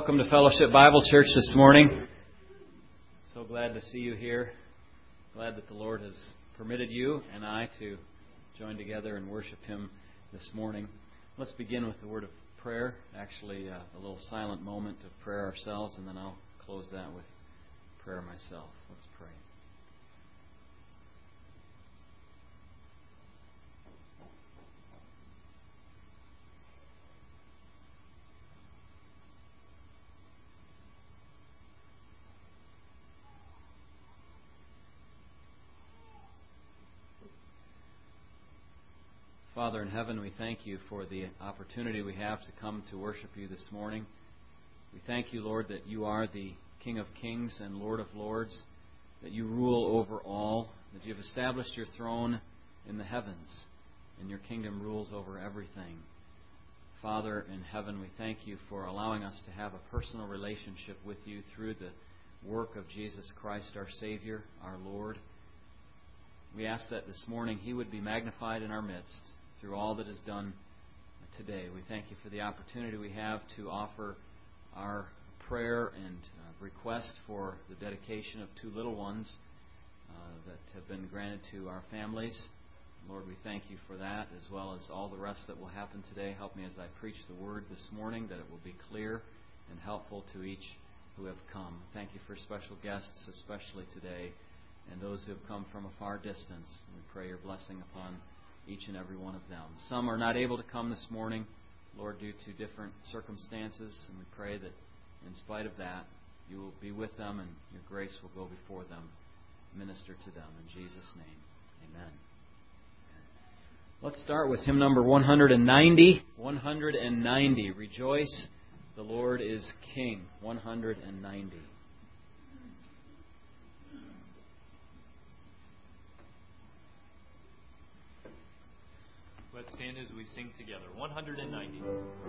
Welcome to Fellowship Bible Church this morning. So glad to see you here. Glad that the Lord has permitted you and I to join together and worship Him this morning. Let's begin with the word of prayer. Actually, a little silent moment of prayer ourselves, and then I'll close that with prayer myself. Let's pray. Father in heaven, we thank you for the opportunity we have to come to worship you this morning. We thank you, Lord, that you are the King of kings and Lord of lords, that you rule over all, that you have established your throne in the heavens, and your kingdom rules over everything. Father in heaven, we thank you for allowing us to have a personal relationship with you through the work of Jesus Christ, our Savior, our Lord. We ask that this morning He would be magnified in our midst through all that is done today. We thank you for the opportunity we have to offer our prayer and request for the dedication of two little ones that have been granted to our families. Lord, we thank you for that, as well as all the rest that will happen today. Help me as I preach the Word this morning, that it will be clear and helpful to each who have come. Thank you for special guests, especially today, and those who have come from a far distance. We pray your blessing upon each and every one of them. Some are not able to come this morning, Lord, due to different circumstances, and we pray that in spite of that, you will be with them and your grace will go before them. Minister to them. In Jesus' name, amen. Let's start with hymn number 190. 190. Rejoice, the Lord is King. 190. Let's stand as we sing together. 190.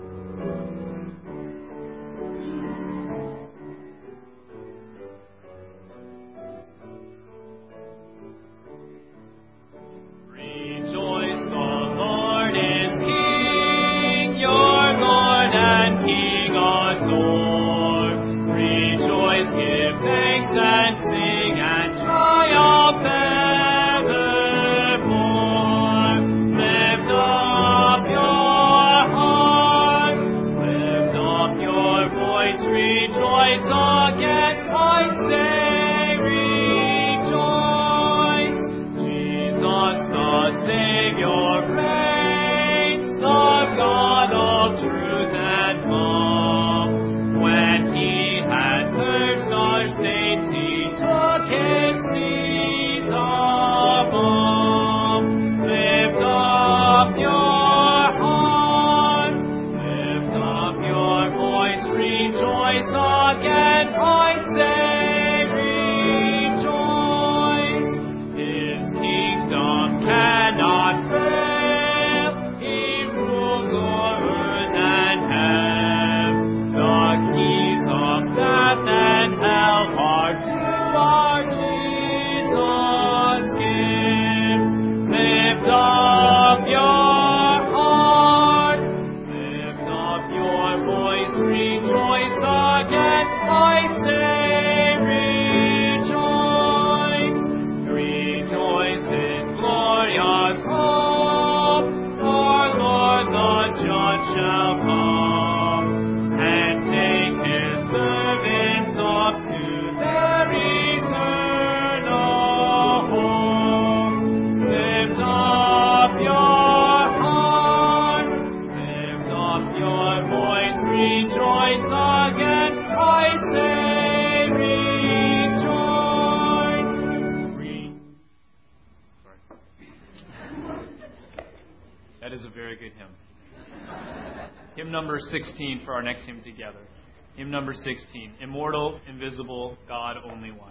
That is a very good hymn. Hymn number 16 for our next hymn together. Hymn number 16, Immortal, Invisible, God Only Wise.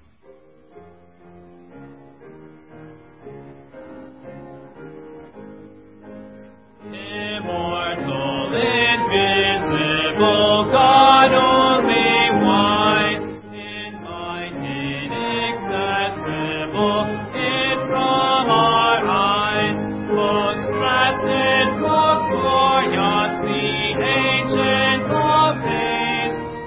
Immortal, invisible, God only wise, in mind inaccessible, hid from our eyes, most blessed, most glorious, the Ancient of Days,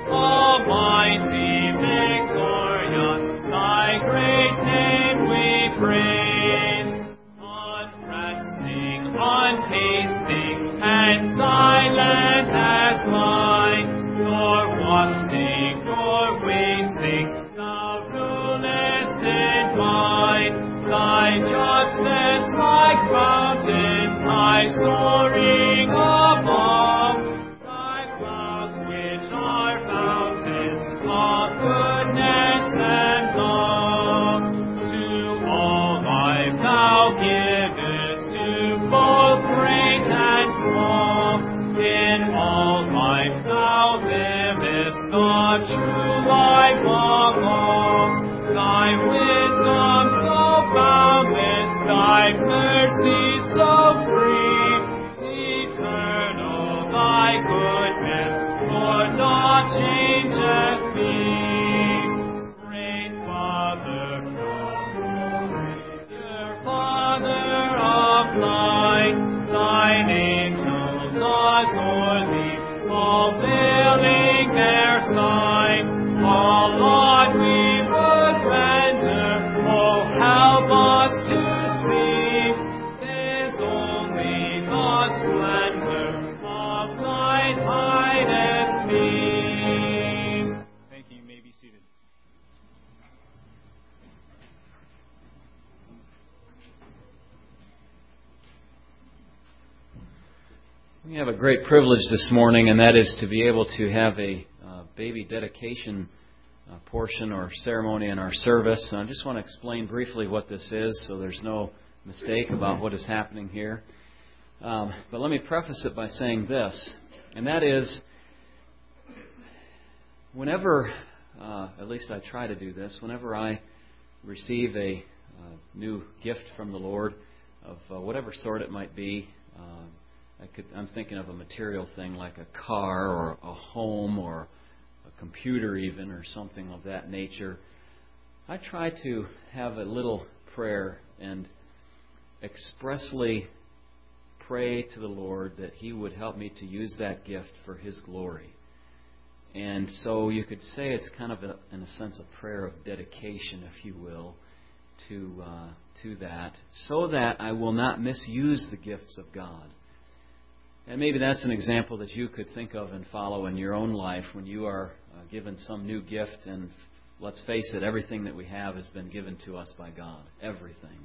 all life thou livest, the true life of all. Thy wisdom so boundless, thy mercy so free, eternal thy goodness, Lord, not changeth me. Great Father of glory, dear Father of light, thine angels adore thee, all veiling their sight. Oh Lord, we would render, oh help us to see, 'tis only the splendor of thy hideth me. Thank you. You may be seated. We have a great privilege this morning, and that is to be able to have a baby dedication portion or ceremony in our service. I just want to explain briefly what this is so there's no mistake about what is happening here. But let me preface it by saying this, and that is, whenever, at least I try to do this, whenever I receive a new gift from the Lord of whatever sort it might be, I'm thinking of a material thing like a car or a home or a computer even, or something of that nature. I try to have a little prayer and expressly pray to the Lord that He would help me to use that gift for His glory. And so you could say it's kind of, in a sense, a prayer of dedication, if you will, to that, so that I will not misuse the gifts of God. And maybe that's an example that you could think of and follow in your own life when you are given some new gift. And let's face it, everything that we have has been given to us by God. Everything.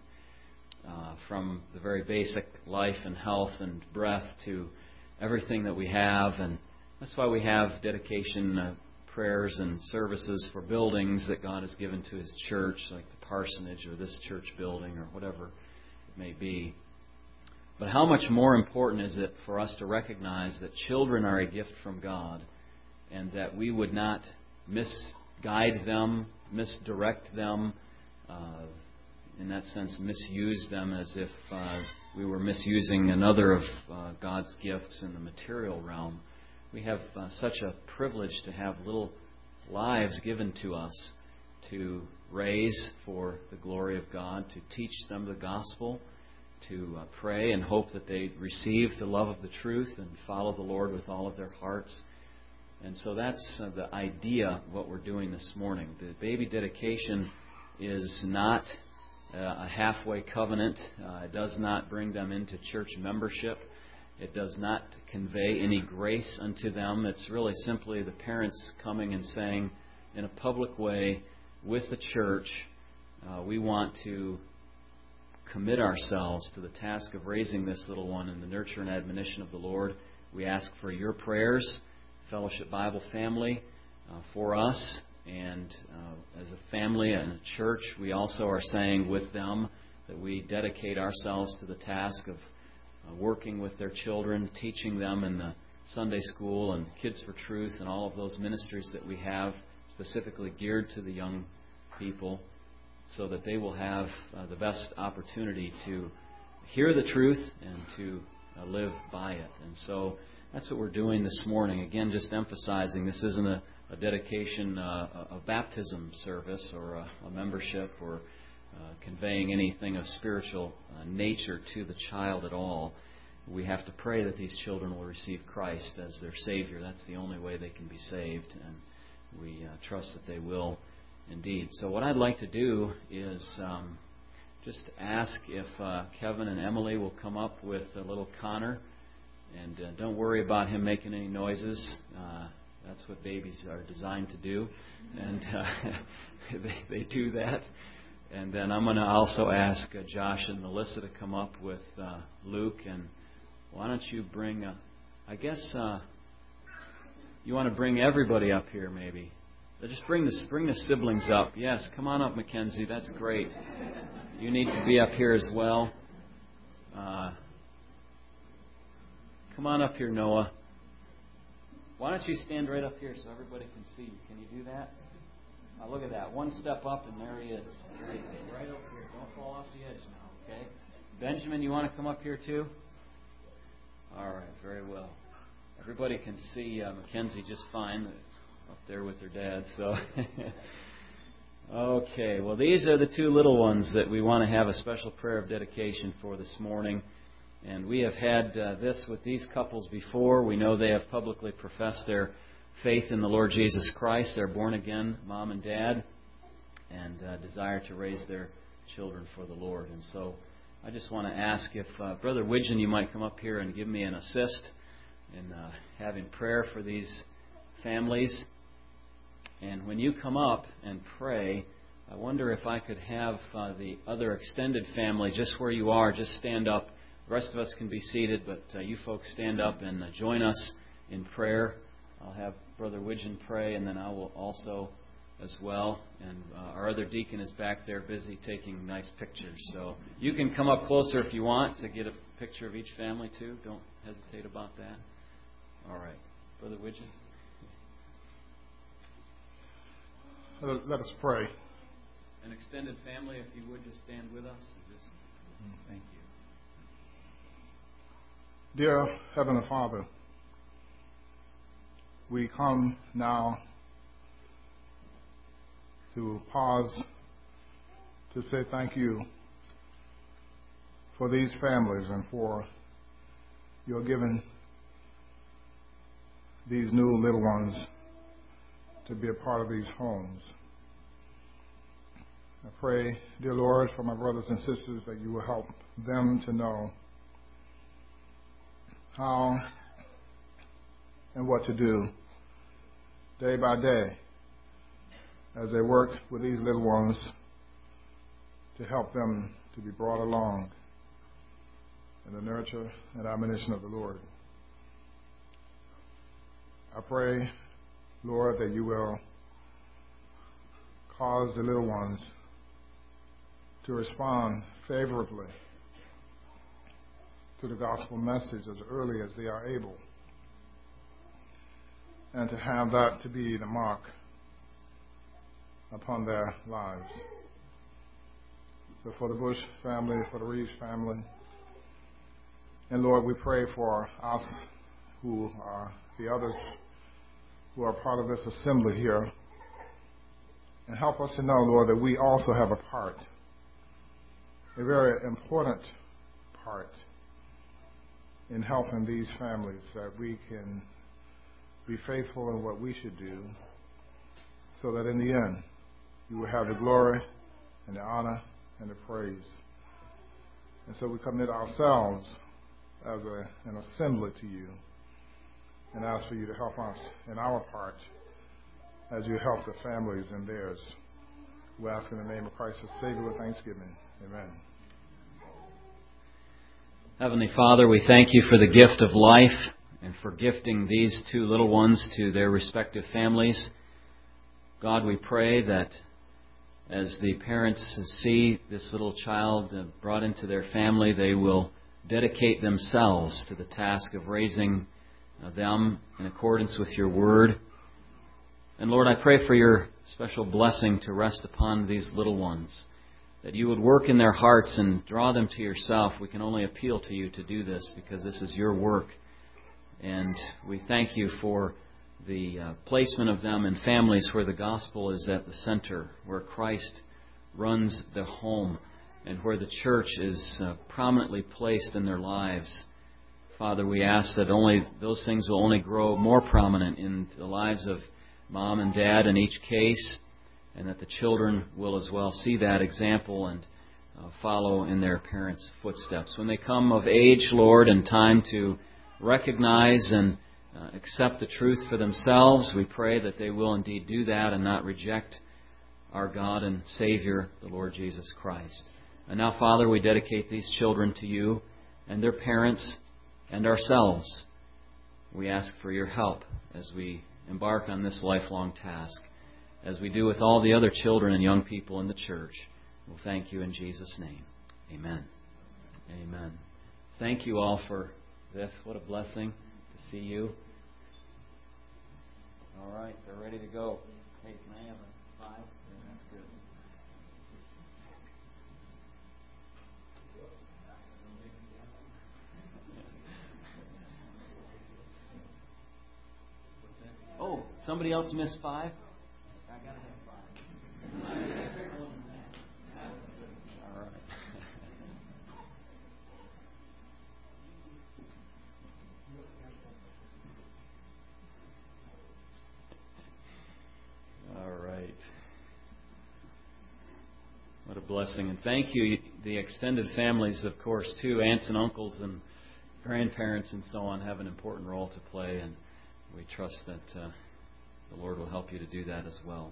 From the very basic life and health and breath to everything that we have. And that's why we have dedication prayers and services for buildings that God has given to His church, like the parsonage or this church building or whatever it may be. But how much more important is it for us to recognize that children are a gift from God, and that we would not misguide them, misdirect them, in that sense misuse them as if we were misusing another of God's gifts in the material realm. We have such a privilege to have little lives given to us to raise for the glory of God, to teach them the gospel, to pray and hope that they receive the love of the truth and follow the Lord with all of their hearts. And so that's the idea of what we're doing this morning. The baby dedication is not a halfway covenant. It does not bring them into church membership. It does not convey any grace unto them. It's really simply the parents coming and saying, in a public way, with the church, we want to commit ourselves to the task of raising this little one in the nurture and admonition of the Lord. We ask for your prayers, Fellowship Bible family, for us. And as a family and a church, we also are saying with them that we dedicate ourselves to the task of working with their children, teaching them in the Sunday school and Kids for Truth and all of those ministries that we have specifically geared to the young people, so that they will have the best opportunity to hear the truth and to live by it. And so that's what we're doing this morning. Again, just emphasizing this isn't a dedication, a baptism service or a membership or conveying anything of spiritual nature to the child at all. We have to pray that these children will receive Christ as their Savior. That's the only way they can be saved, and we trust that they will indeed. So what I'd like to do is just ask if Kevin and Emily will come up with a little Connor. And don't worry about him making any noises. That's what babies are designed to do. And they do that. And then I'm going to also ask Josh and Melissa to come up with Luke. And why don't you bring, I guess you want to bring everybody up here maybe. Just bring the siblings up. Yes, come on up, Mackenzie. That's great. You need to be up here as well. Come on up here, Noah. Why don't you stand right up here so everybody can see you? Can you do that? Look at that. One step up, and there he is. Very good. Right up here. Don't fall off the edge now, okay? Benjamin, you want to come up here too? All right, very well. Everybody can see Mackenzie just fine up there with her dad. So, okay. Well, these are the two little ones that we want to have a special prayer of dedication for this morning. And we have had this with these couples before. We know they have publicly professed their faith in the Lord Jesus Christ. They're born again, mom and dad, and desire to raise their children for the Lord. And so I just want to ask if Brother Widgeon, you might come up here and give me an assist in having prayer for these families. And when you come up and pray, I wonder if I could have the other extended family, just where you are, just stand up. The rest of us can be seated, but you folks stand up and join us in prayer. I'll have Brother Widgeon pray, and then I will also as well. And our other deacon is back there busy taking nice pictures. So you can come up closer if you want to get a picture of each family too. Don't hesitate about that. All right. Brother Widgeon. Let us pray. An extended family, if you would, just stand with us. Thank you. Dear Heavenly Father, we come now to pause to say thank you for these families and for your giving these new little ones to be a part of these homes. I pray, dear Lord, for my brothers and sisters that you will help them to know how and what to do day by day as they work with these little ones to help them to be brought along in the nurture and admonition of the Lord. I pray, Lord, that you will cause the little ones to respond favorably to the gospel message as early as they are able, and to have that to be the mark upon their lives. So for the Bush family, for the Reeves family, and Lord, we pray for us who are the others who are part of this assembly here, and help us to know, Lord, that we also have a part, a very important part in helping these families, that we can be faithful in what we should do, so that in the end you will have the glory and the honor and the praise. And so we commit ourselves as an assembly to you and ask for you to help us in our part as you help the families in theirs. We ask in the name of Christ the Savior with thanksgiving. Amen. Heavenly Father, we thank you for the gift of life and for gifting these two little ones to their respective families. God, we pray that as the parents see this little child brought into their family, they will dedicate themselves to the task of raising them in accordance with your word. And Lord, I pray for your special blessing to rest upon these little ones, that you would work in their hearts and draw them to yourself. We can only appeal to you to do this because this is your work. And we thank you for the placement of them in families where the gospel is at the center, where Christ runs the home, and where the church is prominently placed in their lives. Father, we ask that only those things will only grow more prominent in the lives of mom and dad in each case, and that the children will as well see that example and follow in their parents' footsteps. When they come of age, Lord, and time to recognize and accept the truth for themselves, we pray that they will indeed do that and not reject our God and Savior, the Lord Jesus Christ. And now, Father, we dedicate these children to you and their parents and ourselves. We ask for your help as we embark on this lifelong task, as we do with all the other children and young people in the church. We'll thank you in Jesus' name. Amen. Amen. Thank you all for this. What a blessing to see you. ready to go. Hey, can I have a 5? Yeah, that's good. Oh, somebody else missed 5? I gotta have 5. All right. All right. What a blessing. And thank you, the extended families, of course, too. Aunts and uncles and grandparents and so on have an important role to play, and we trust that the Lord will help you to do that as well.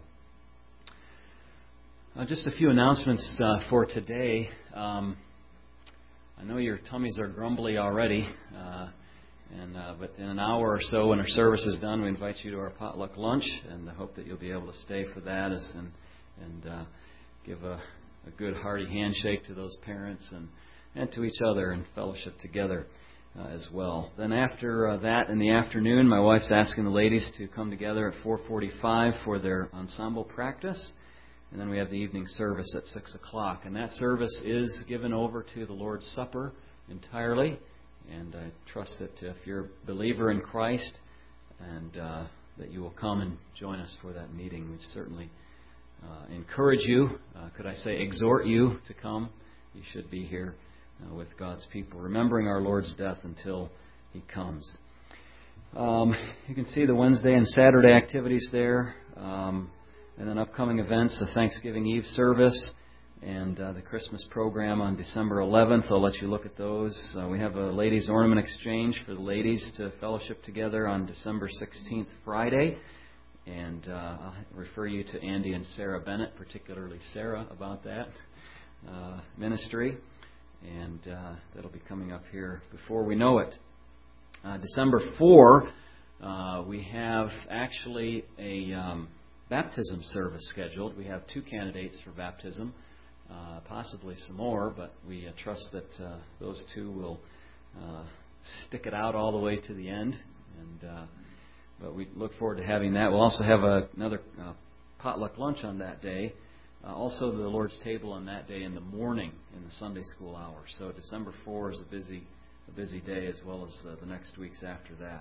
Just a few announcements for today. I know your tummies are grumbly already, but in an hour or so when our service is done, we invite you to our potluck lunch, and I hope that you'll be able to stay for that and give a good hearty handshake to those parents and to each other and fellowship together as well. Then after that in the afternoon, my wife's asking the ladies to come together at 4:45 for their ensemble practice. And then we have the evening service at 6 o'clock. And that service is given over to the Lord's Supper entirely. And I trust that if you're a believer in Christ, and that you will come and join us for that meeting. We certainly encourage you, could I say exhort you to come. You should be here with God's people, remembering our Lord's death until He comes. You can see the Wednesday and Saturday activities there. And then upcoming events, the Thanksgiving Eve service and the Christmas program on December 11th. I'll let you look at those. We have a ladies' ornament exchange for the ladies to fellowship together on December 16th, Friday. And I'll refer you to Andy and Sarah Bennett, particularly Sarah, about that ministry. And that'll be coming up here before we know it. December 4, we have actually a baptism service scheduled. We have 2 candidates for baptism, possibly some more, but we trust that those 2 will stick it out all the way to the end. But we look forward to having that. We'll also have another potluck lunch on that day. Also, the Lord's table on that day in the morning in the Sunday school hour. So December 4 is a busy day, as well as the next weeks after that.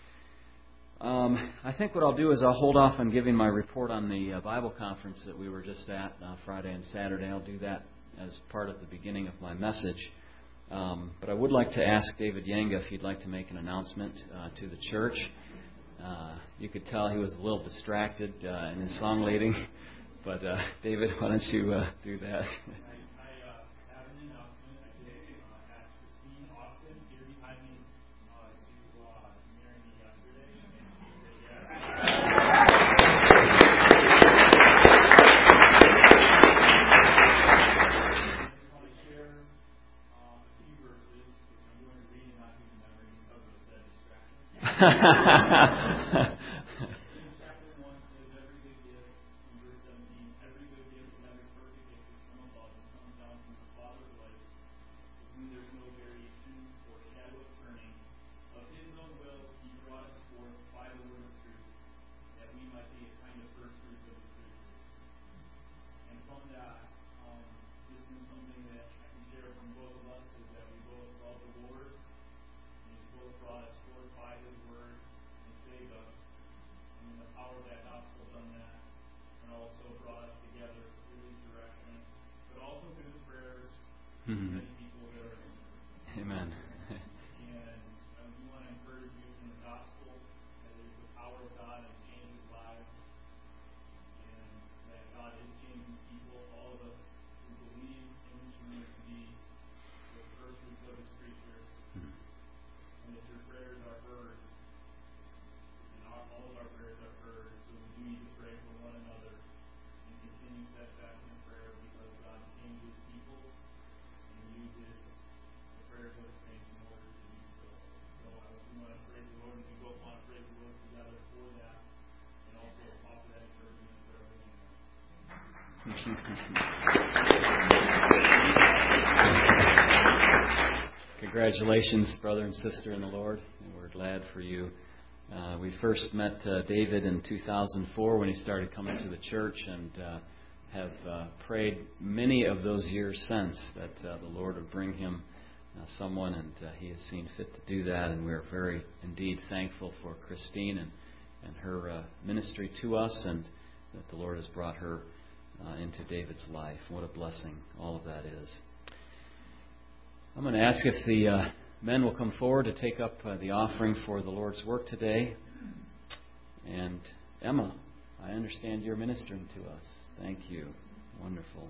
I think what I'll do is I'll hold off on giving my report on the Bible conference that we were just at Friday and Saturday. I'll do that as part of the beginning of my message. But I would like to ask David Yanga if he'd like to make an announcement to the church. You could tell he was a little distracted in his song leading. But David, why don't you do that? Mm-hmm. Amen. And we want to encourage you in the gospel that it is the power of God that changes lives, and that God is changing people. All of us who believe in this room to be the first fruits of His creatures, and that your prayers are heard, and all of our prayers are heard. So we do need to pray for one another and continue steadfast in prayer, because God changes people and uses the prayers of the saints in order to do so. So we want to praise the Lord, and we both want to praise the Lord together for that, and also offer that encouragement for everyone. Congratulations, brother and sister in the Lord, and we're glad for you We first met David in 2004 when he started coming to the church, and have prayed many of those years since that the Lord would bring him someone, and He has seen fit to do that. And we're very indeed thankful for Christine and her ministry to us, and that the Lord has brought her into David's life. What a blessing all of that is. I'm going to ask if the men will come forward to take up the offering for the Lord's work today. And Emma, I understand you're ministering to us. Thank you. Wonderful.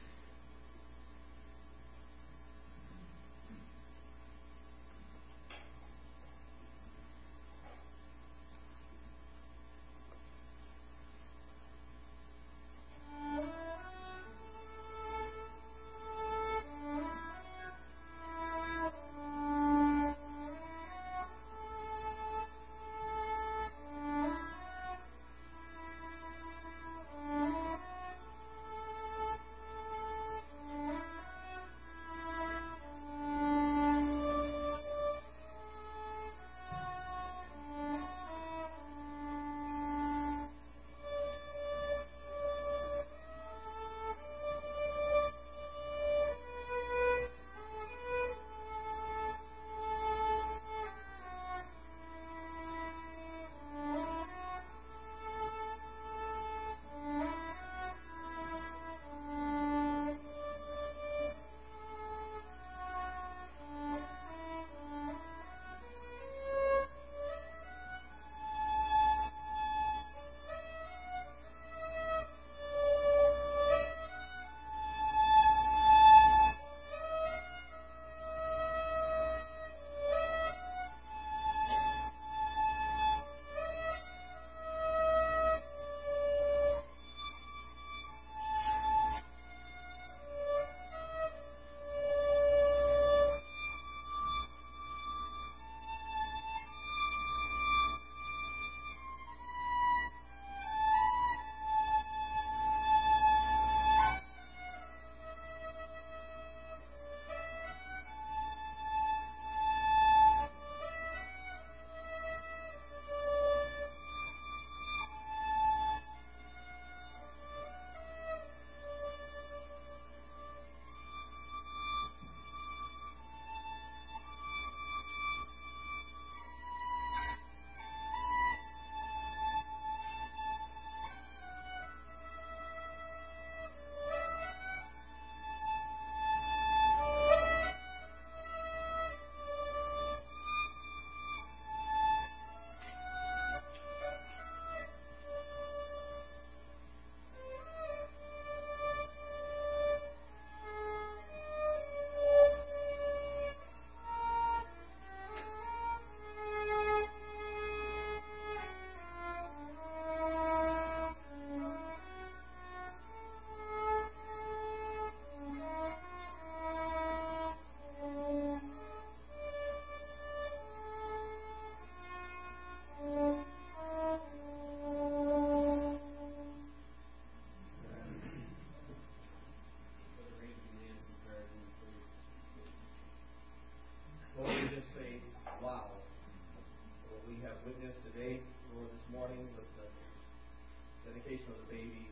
Of the babies,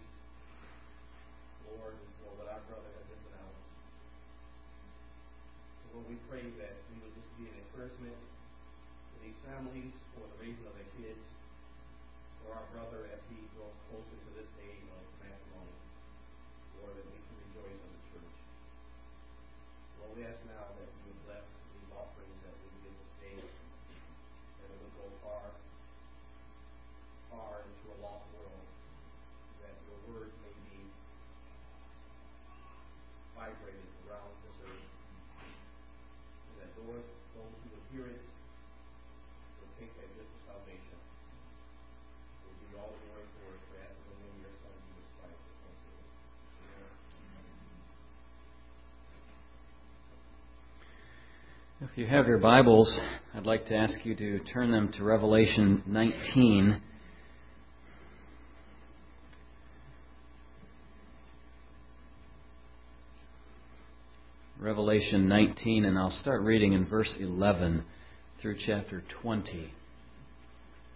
Lord, for what our brother has just announced. So Lord, we pray that we will just be an encouragement to these families for the raising of their kids, for our brother as he grows closer to this day of matrimony. Lord, that we can rejoice in the church. Lord, we ask now that you would bless these offerings that we give this day, that it would go far, far into a lost world, that your word may be vibrated around this earth, and that those who would hear it would take that gift of salvation. We'll give you all the glory for it, for asking in the name of your Son, Jesus Christ. If you have your Bibles, I'd like to ask you to turn them to Revelation 19. Revelation 19, and I'll start reading in verse 11 through chapter 20.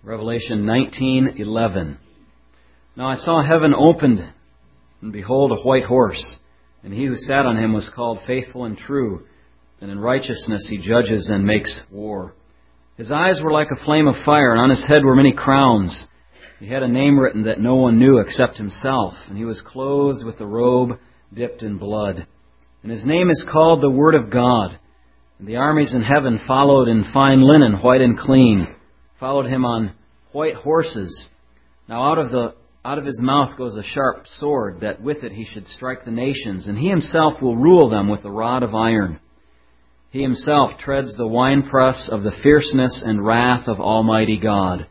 Revelation 19:11. Now I saw heaven opened, and behold, a white horse, and he who sat on him was called Faithful and True, and in righteousness he judges and makes war. His eyes were like a flame of fire, and on his head were many crowns. He had a name written that no one knew except himself, and he was clothed with a robe dipped in blood. And his name is called the Word of God. And the armies in heaven followed in fine linen, white and clean, followed him on white horses. Now out of his mouth goes a sharp sword, that with it he should strike the nations, and he himself will rule them with a rod of iron. He himself treads the winepress of the fierceness and wrath of Almighty God.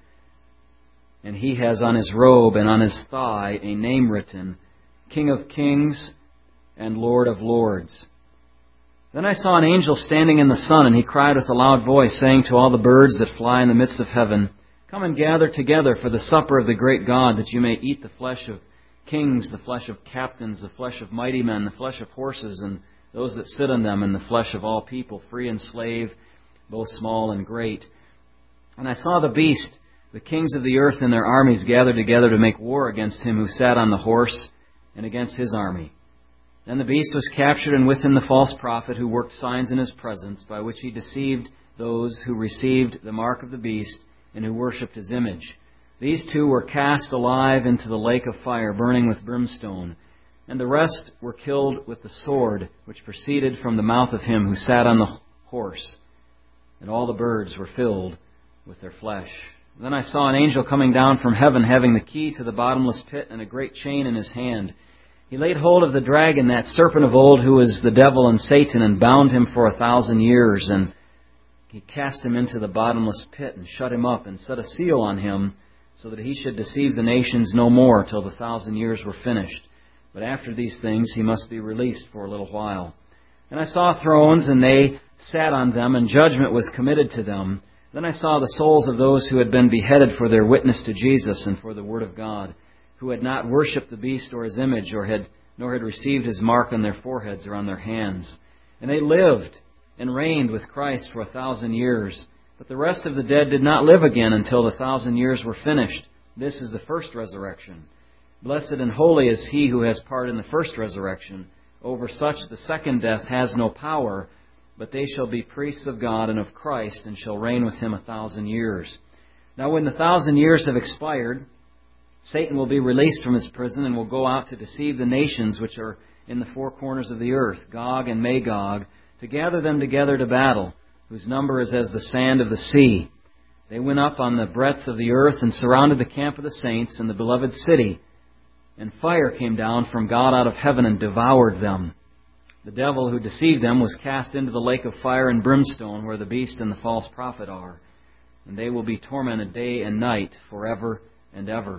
And he has on his robe and on his thigh a name written, King of Kings and Lord of Lords. Then I saw an angel standing in the sun, and he cried with a loud voice, saying to all the birds that fly in the midst of heaven, Come and gather together for the supper of the great God, that you may eat the flesh of kings, the flesh of captains, the flesh of mighty men, the flesh of horses, and those that sit on them, and the flesh of all people, free and slave, both small and great. And I saw the beast, the kings of the earth and their armies gathered together to make war against him who sat on the horse and against his army. Then the beast was captured, and with him the false prophet who worked signs in his presence, by which he deceived those who received the mark of the beast and who worshipped his image. These two were cast alive into the lake of fire, burning with brimstone. And the rest were killed with the sword which proceeded from the mouth of him who sat on the horse. And all the birds were filled with their flesh. Then I saw an angel coming down from heaven, having the key to the bottomless pit and a great chain in his hand. He laid hold of the dragon, that serpent of old, who is the devil and Satan, and bound him for 1,000 years. And he cast him into the bottomless pit and shut him up and set a seal on him, so that he should deceive the nations no more till the 1,000 years were finished. But after these things he must be released for a little while. And I saw thrones, and they sat on them, and judgment was committed to them. Then I saw the souls of those who had been beheaded for their witness to Jesus and for the Word of God, who had not worshipped the beast or his image, nor had received his mark on their foreheads or on their hands. And they lived and reigned with Christ for 1,000 years. But the rest of the dead did not live again until the 1,000 years were finished. This is the first resurrection. Blessed and holy is he who has part in the first resurrection. Over such the second death has no power, but they shall be priests of God and of Christ, and shall reign with him 1,000 years. Now when the 1,000 years have expired, Satan will be released from his prison and will go out to deceive the nations which are in the four corners of the earth, Gog and Magog, to gather them together to battle, whose number is as the sand of the sea. They went up on the breadth of the earth and surrounded the camp of the saints and the beloved city. And fire came down from God out of heaven and devoured them. The devil who deceived them was cast into the lake of fire and brimstone, where the beast and the false prophet are. And they will be tormented day and night forever and ever.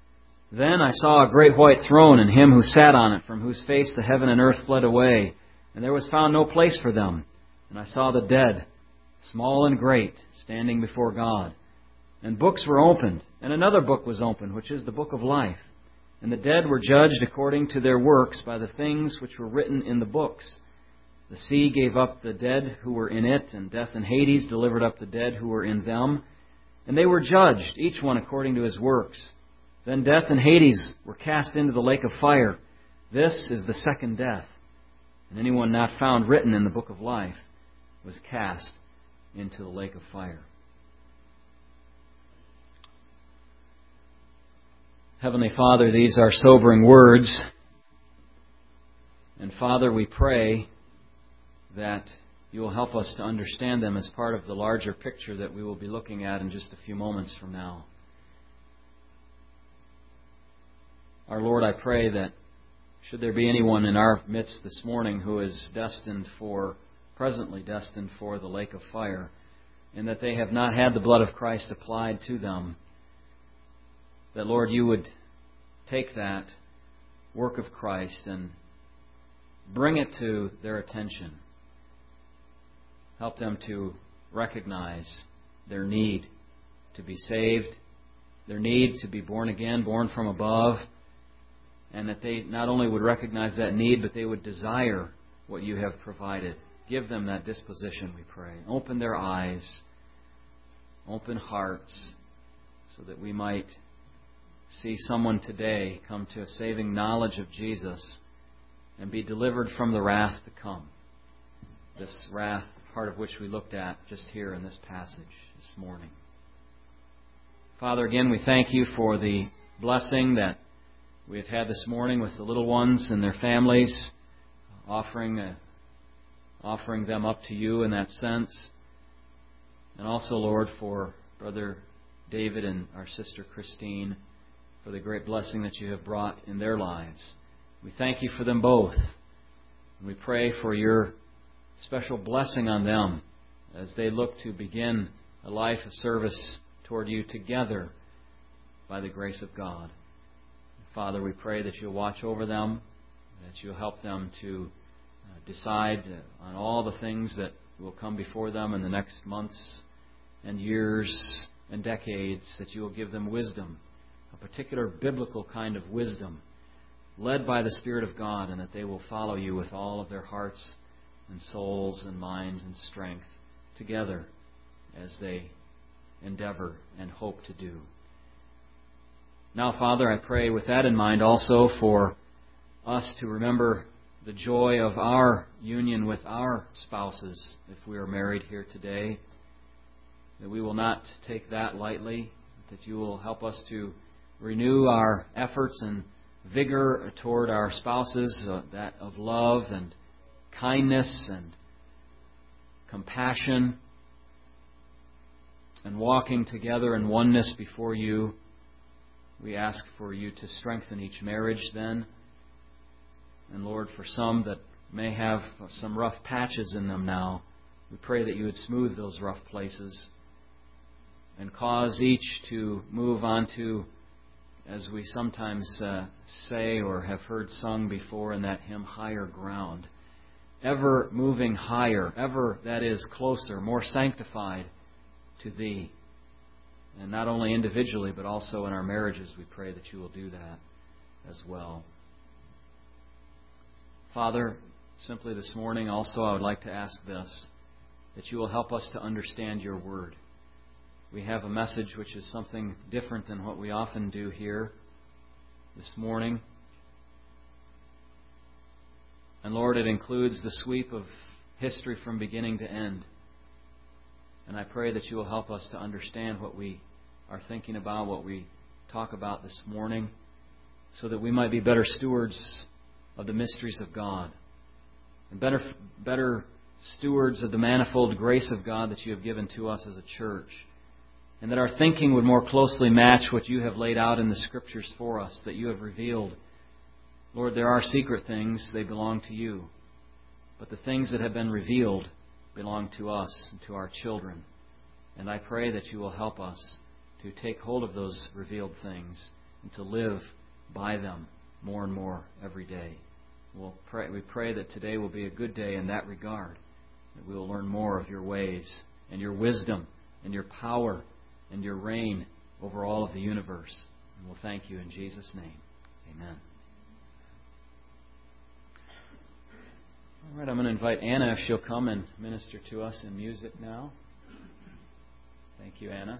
Then I saw a great white throne, and him who sat on it, from whose face the heaven and earth fled away, and there was found no place for them. And I saw the dead, small and great, standing before God. And books were opened, and another book was opened, which is the book of life. And the dead were judged according to their works by the things which were written in the books. The sea gave up the dead who were in it, and death and Hades delivered up the dead who were in them. And they were judged, each one according to his works. Then death and Hades were cast into the lake of fire. This is the second death. And anyone not found written in the book of life was cast into the lake of fire. Heavenly Father, these are sobering words. And Father, we pray that you will help us to understand them as part of the larger picture that we will be looking at in just a few moments from now. Our Lord, I pray that should there be anyone in our midst this morning who is presently destined for the lake of fire, and that they have not had the blood of Christ applied to them, that, Lord, you would take that work of Christ and bring it to their attention. Help them to recognize their need to be saved, their need to be born again, born from above, and that they not only would recognize that need, but they would desire what you have provided. Give them that disposition, we pray. Open their eyes, open hearts, so that we might see someone today come to a saving knowledge of Jesus and be delivered from the wrath to come. This wrath, part of which we looked at just here in this passage this morning. Father, again, we thank you for the blessing that we have had this morning with the little ones and their families, offering them up to you in that sense. And also, Lord, for Brother David and our sister Christine, for the great blessing that you have brought in their lives. We thank you for them both. And we pray for your special blessing on them as they look to begin a life of service toward you together by the grace of God. Father, we pray that you'll watch over them, that you'll help them to decide on all the things that will come before them in the next months and years and decades, that you will give them wisdom, a particular biblical kind of wisdom, led by the Spirit of God, and that they will follow you with all of their hearts and souls and minds and strength together as they endeavor and hope to do. Now, Father, I pray with that in mind also for us to remember the joy of our union with our spouses if we are married here today, that we will not take that lightly, that you will help us to renew our efforts and vigor toward our spouses, that of love and kindness and compassion, and walking together in oneness before you. We ask for you to strengthen each marriage then. And Lord, for some that may have some rough patches in them now, we pray that you would smooth those rough places and cause each to move on to, as we sometimes say or have heard sung before in that hymn, higher ground. Ever moving higher, ever, that is, closer, more sanctified to Thee. And not only individually, but also in our marriages, we pray that you will do that as well. Father, simply this morning also I would like to ask this, that you will help us to understand your word. We have a message which is something different than what we often do here this morning. And Lord, it includes the sweep of history from beginning to end. And I pray that you will help us to understand what we are thinking about, what we talk about this morning, so that we might be better stewards of the mysteries of God, and better stewards of the manifold grace of God that you have given to us as a church, and that our thinking would more closely match what you have laid out in the Scriptures for us, that you have revealed. Lord, there are secret things, they belong to you, but the things that have been revealed belong to us and to our children. And I pray that you will help us to take hold of those revealed things and to live by them more and more every day. We pray that today will be a good day in that regard, that we will learn more of your ways and your wisdom and your power and your reign over all of the universe. And we'll thank you in Jesus' name. Amen. All right, I'm going to invite Anna if she'll come and minister to us in music now. Thank you, Anna.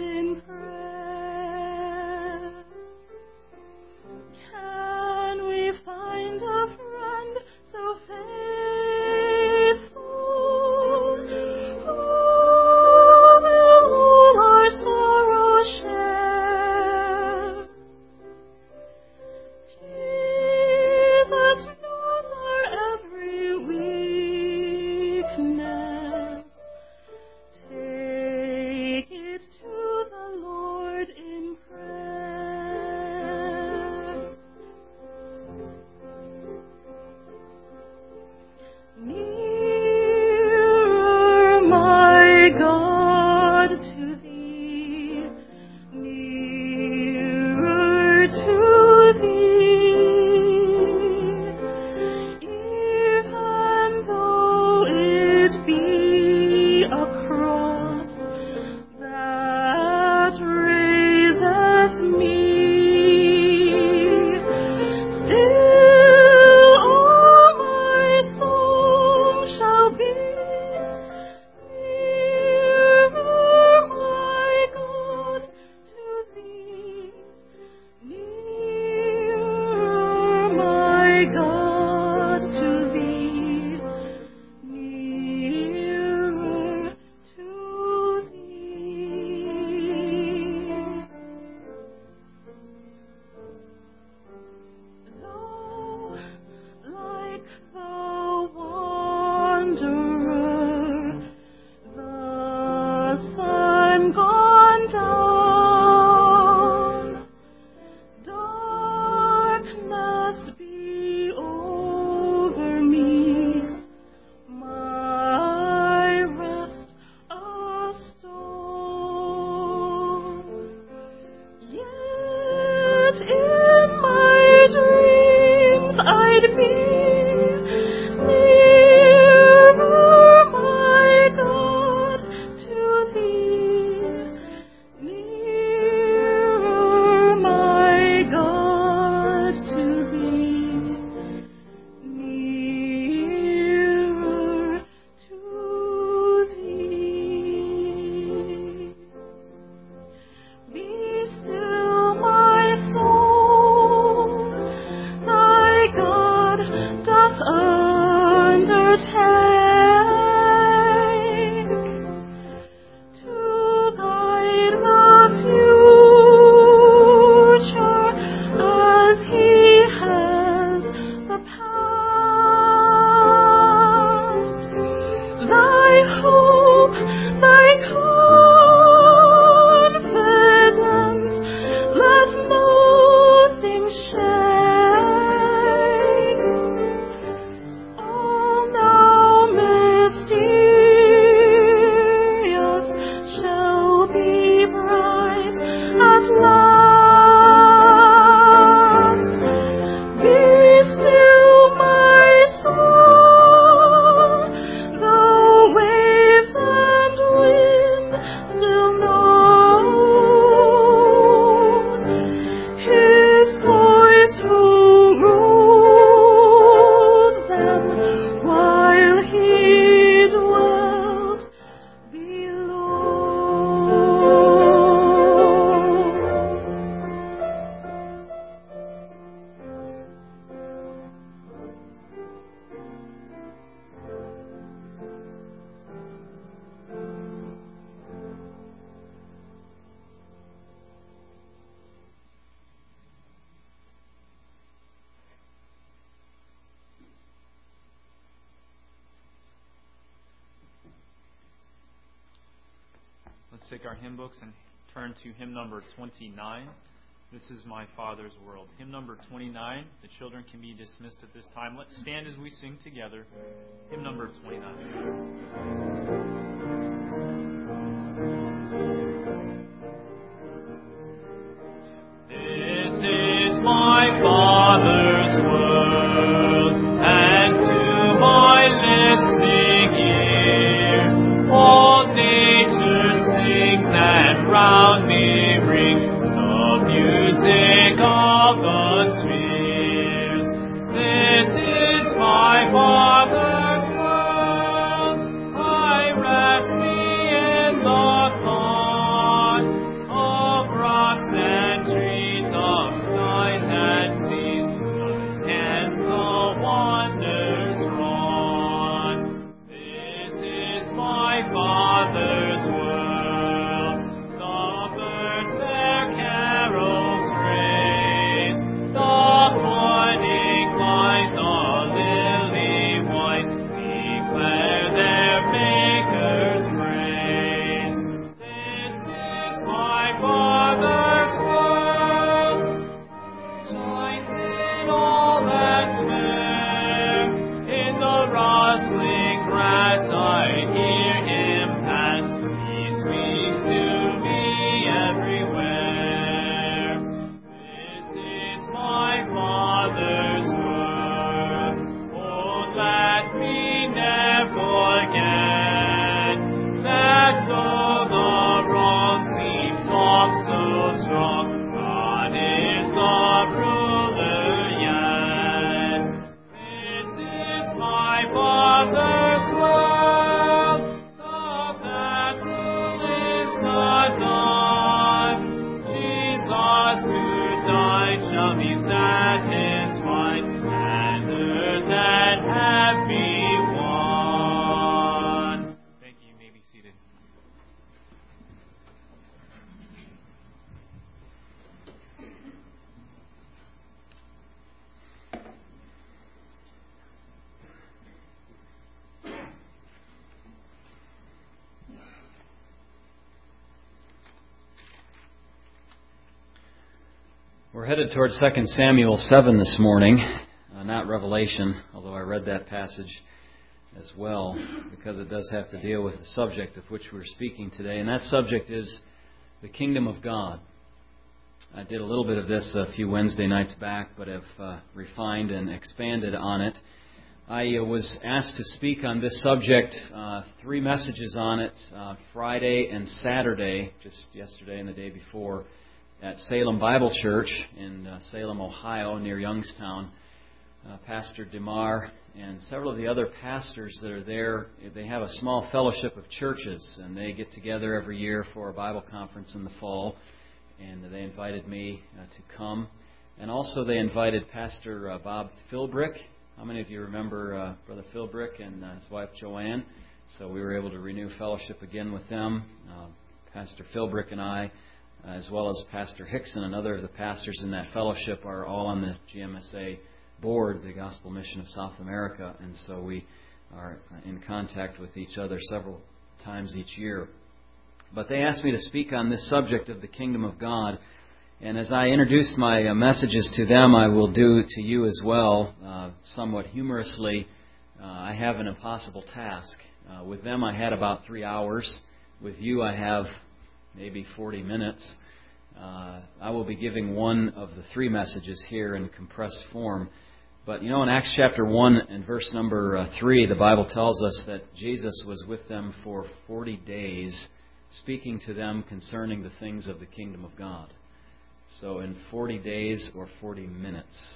Can we Let's take our hymn books and turn to hymn number 29. This is My Father's World. Hymn number 29. The children can be dismissed at this time. Let's stand as we sing together. Hymn number 29. This is my Father's world, and to my listening ears all nature sings, and round me rings the music of the spheres. This is my Father's world. I rest me in the thought of rocks and trees, of skies and seas, and the wonders wrought. This is my Father's world. The birds their carols raise, the morning light, the lily white, declare their Maker's praise. This is my Father's world. Shines in all that's fair. In the rustling grass I hear Him pass. He speaks to me everywhere. This is my Father's word. Oh, let me never forget that though the wrong seems oft so strong, God is the ruler yet. This is my Father's world. The battle is not done. Jesus who died shall be satisfied, and earth and heaven be won. Thank you. You may be seated. We're headed towards 2 Samuel 7 this morning, not Revelation, although I read that passage as well, because it does have to deal with the subject of which we're speaking today, and that subject is the kingdom of God. I did a little bit of this a few Wednesday nights back, but have refined and expanded on it. I was asked to speak on this subject, 3 messages on it, Friday and Saturday, just yesterday and the day before, at Salem Bible Church in Salem, Ohio, near Youngstown. Pastor DeMar and several of the other pastors that are there, they have a small fellowship of churches, and they get together every year for a Bible conference in the fall, and they invited me to come. And also they invited Pastor Bob Philbrick. How many of you remember Brother Philbrick and his wife Joanne? So we were able to renew fellowship again with them. Pastor Philbrick and I, as well as Pastor Hickson, another of the pastors in that fellowship, are all on the GMSA board, the Gospel Mission of South America, and so we are in contact with each other several times each year. But they asked me to speak on this subject of the kingdom of God, and as I introduced my messages to them, I will do to you as well, somewhat humorously. I have an impossible task. With them I had about 3 hours. With you I have maybe 40 minutes. I will be giving one of the 3 messages here in compressed form. But in Acts chapter 1 and verse number 3, the Bible tells us that Jesus was with them for 40 days, speaking to them concerning the things of the kingdom of God. So in 40 days or 40 minutes,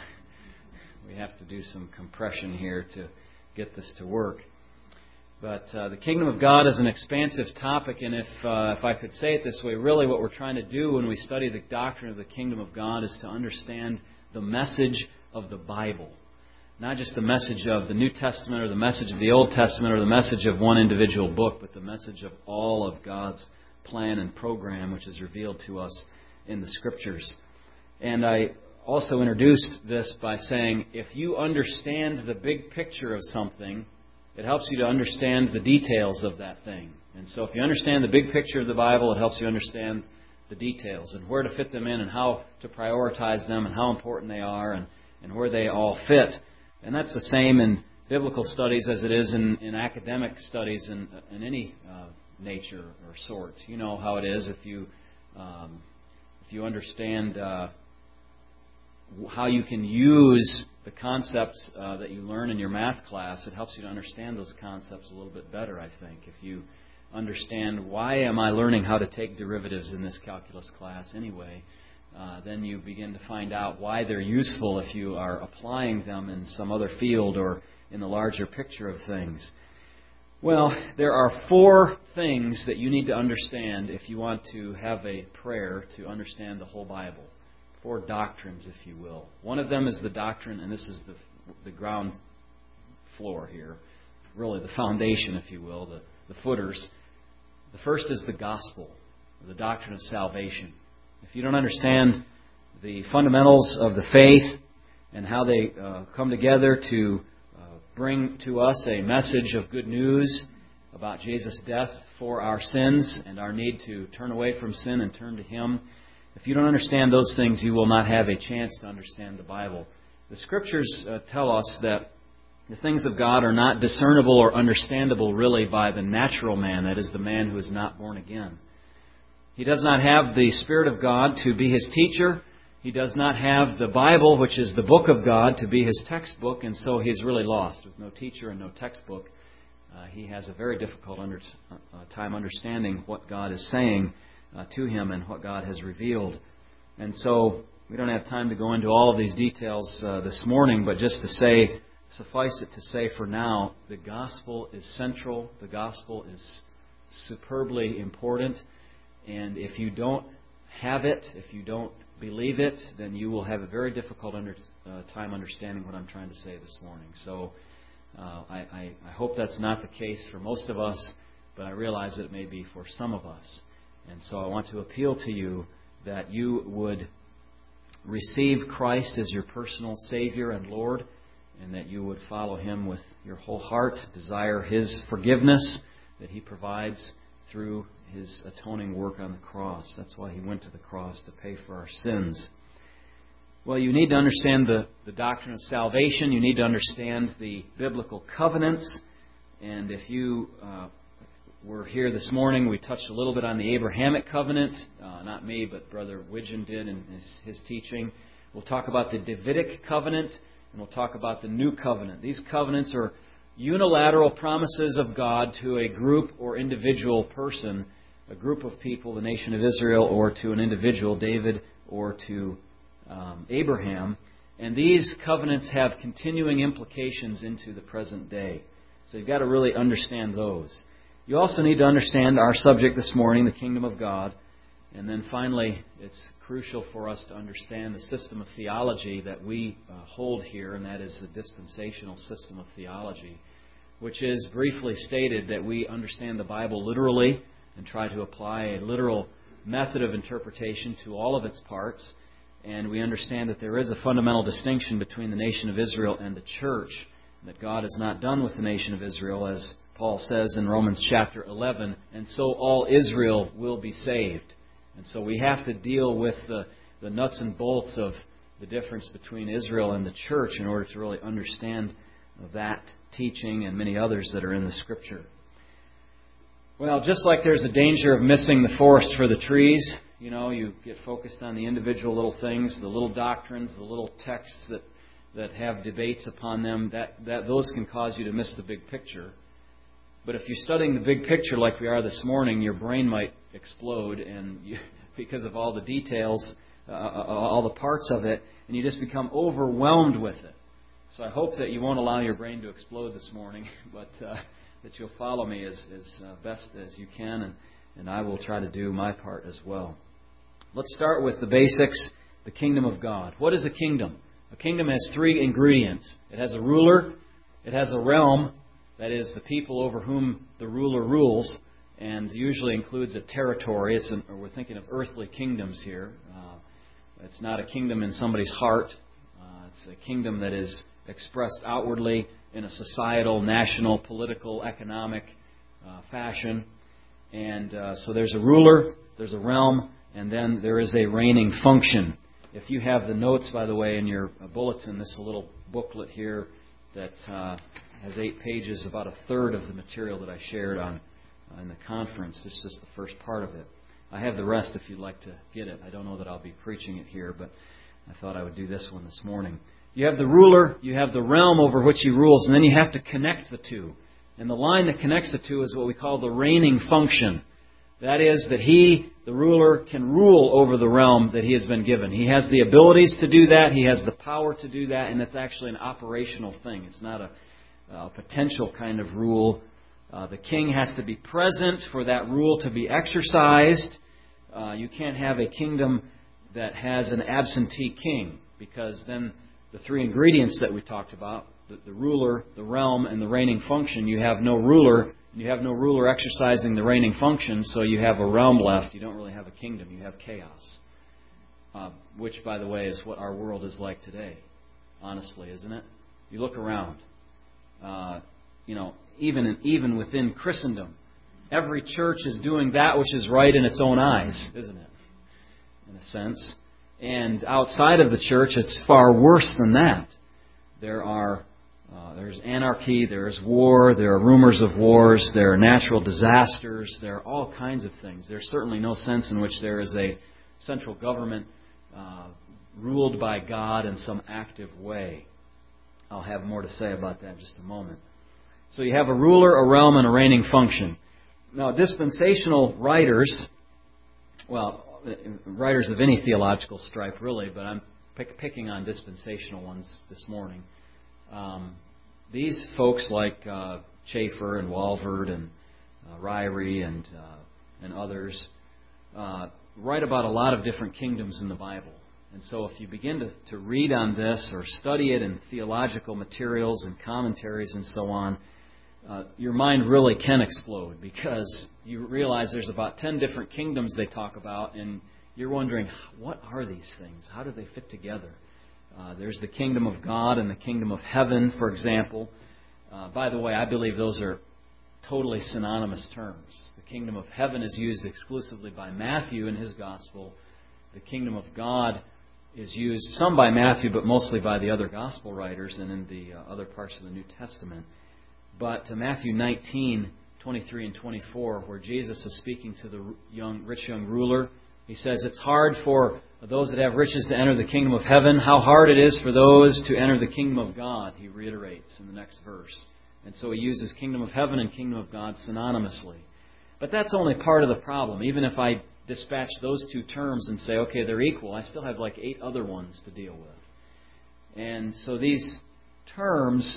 we have to do some compression here to get this to work. But the kingdom of God is an expansive topic, and if I could say it this way, really what we're trying to do when we study the doctrine of the kingdom of God is to understand the message of the Bible. Not just the message of the New Testament or the message of the Old Testament or the message of one individual book, but the message of all of God's plan and program which is revealed to us in the Scriptures. And I also introduced this by saying, if you understand the big picture of something, it helps you to understand the details of that thing. And so if you understand the big picture of the Bible, it helps you understand the details and where to fit them in and how to prioritize them and how important they are and where they all fit. And that's the same in biblical studies as it is in academic studies in any nature or sort. You know how it is if you understand how you can use the concepts that you learn in your math class. It helps you to understand those concepts a little bit better, I think. If you understand why am I learning how to take derivatives in this calculus class anyway, then you begin to find out why they're useful if you are applying them in some other field or in the larger picture of things. Well, there are 4 things that you need to understand if you want to have a prayer to understand the whole Bible. 4 doctrines, if you will. One of them is the doctrine, and this is the ground floor here, really the foundation, if you will, the footers. The first is the gospel, the doctrine of salvation. If you don't understand the fundamentals of the faith and how they come together to bring to us a message of good news about Jesus' death for our sins and our need to turn away from sin and turn to Him, if you don't understand those things, you will not have a chance to understand the Bible. The Scriptures tell us that the things of God are not discernible or understandable really by the natural man, that is, the man who is not born again. He does not have the Spirit of God to be his teacher. He does not have the Bible, which is the book of God, to be his textbook, and so he's really lost. With no teacher and no textbook, he has a very difficult time understanding what God is saying to him and what God has revealed. And so we don't have time to go into all of these details this morning, but just to say, suffice it to say for now, the gospel is central. The gospel is superbly important. And if you don't have it, if you don't believe it, then you will have a very difficult time understanding what I'm trying to say this morning. So I hope that's not the case for most of us, but I realize it may be for some of us. And so I want to appeal to you that you would receive Christ as your personal Savior and Lord, and that you would follow Him with your whole heart, desire His forgiveness that He provides through His atoning work on the cross. That's why He went to the cross, to pay for our sins. Well, you need to understand the doctrine of salvation. You need to understand the biblical covenants. And if you were here this morning, we touched a little bit on the Abrahamic covenant. Not me, but Brother Widgeon did in his teaching. We'll talk about the Davidic covenant, and we'll talk about the New Covenant. These covenants are unilateral promises of God to a group or individual person, a group of people, the nation of Israel, or to an individual, David, or to Abraham. And these covenants have continuing implications into the present day. So you've got to really understand those. You also need to understand our subject this morning, the kingdom of God. And then finally, it's crucial for us to understand the system of theology that we hold here, and that is the dispensational system of theology, which is briefly stated that we understand the Bible literally and try to apply a literal method of interpretation to all of its parts. And we understand that there is a fundamental distinction between the nation of Israel and the church, that God is not done with the nation of Israel, as Paul says in Romans chapter 11, and so all Israel will be saved. And so we have to deal with the nuts and bolts of the difference between Israel and the church in order to really understand that teaching and many others that are in the Scripture. Well, just like there's a danger of missing the forest for the trees, you get focused on the individual little things, the little doctrines, the little texts that have debates upon them, that those can cause you to miss the big picture. But if you're studying the big picture like we are this morning, your brain might explode and because of all the details, all the parts of it, and you just become overwhelmed with it. So I hope that you won't allow your brain to explode this morning, but that you'll follow me as best as you can, and I will try to do my part as well. Let's start with the basics, the kingdom of God. What is a kingdom? A kingdom has 3 ingredients. It has a ruler, it has a realm, that is, the people over whom the ruler rules, and usually includes a territory. We're thinking of earthly kingdoms here. It's not a kingdom in somebody's heart. It's a kingdom that is expressed outwardly in a societal, national, political, economic fashion. And so there's a ruler, there's a realm, and then there is a reigning function. If you have the notes, by the way, in your bulletin, this little booklet here that has 8 pages, about a third of the material that I shared on in the conference. This is just the first part of it. I have the rest if you'd like to get it. I don't know that I'll be preaching it here, but I thought I would do this one this morning. You have the ruler, you have the realm over which he rules, and then you have to connect the two. And the line that connects the two is what we call the reigning function. That is, that he, the ruler, can rule over the realm that he has been given. He has the abilities to do that, he has the power to do that, and it's actually an operational thing. It's not a potential kind of rule. The king has to be present for that rule to be exercised. You can't have a kingdom that has an absentee king, because then the 3 ingredients that we talked about, the ruler, the realm, and the reigning function, you have no ruler. You have no ruler exercising the reigning function, so you have a realm left. You don't really have a kingdom. You have chaos, which, by the way, is what our world is like today, honestly, isn't it? You look around, even within Christendom, every church is doing that which is right in its own eyes, isn't it? In a sense. And outside of the church, it's far worse than that. There's anarchy, there's war, there are rumors of wars, there are natural disasters, there are all kinds of things. There's certainly no sense in which there is a central government ruled by God in some active way. I'll have more to say about that in just a moment. So you have a ruler, a realm, and a reigning function. Now, dispensational writers, writers of any theological stripe, really, but I'm picking on dispensational ones this morning. These folks like Chafer and Walvoord and Ryrie and others write about a lot of different kingdoms in the Bible. And so if you begin to read on this or study it in theological materials and commentaries and so on, your mind really can explode, because you realize there's about 10 different kingdoms they talk about, and you're wondering, what are these things? How do they fit together? There's the kingdom of God and the kingdom of heaven, for example. By the way, I believe those are totally synonymous terms. The kingdom of heaven is used exclusively by Matthew in his gospel. The kingdom of God is used some by Matthew, but mostly by the other gospel writers and in the other parts of the New Testament. But Matthew 19, 23 and 24, where Jesus is speaking to the rich young ruler, he says, it's hard for those that have riches to enter the kingdom of heaven. How hard it is for those to enter the kingdom of God, he reiterates in the next verse. And so he uses kingdom of heaven and kingdom of God synonymously. But that's only part of the problem. Even if I dispatch those 2 terms and say, okay, they're equal, I still have like 8 other ones to deal with. And so these terms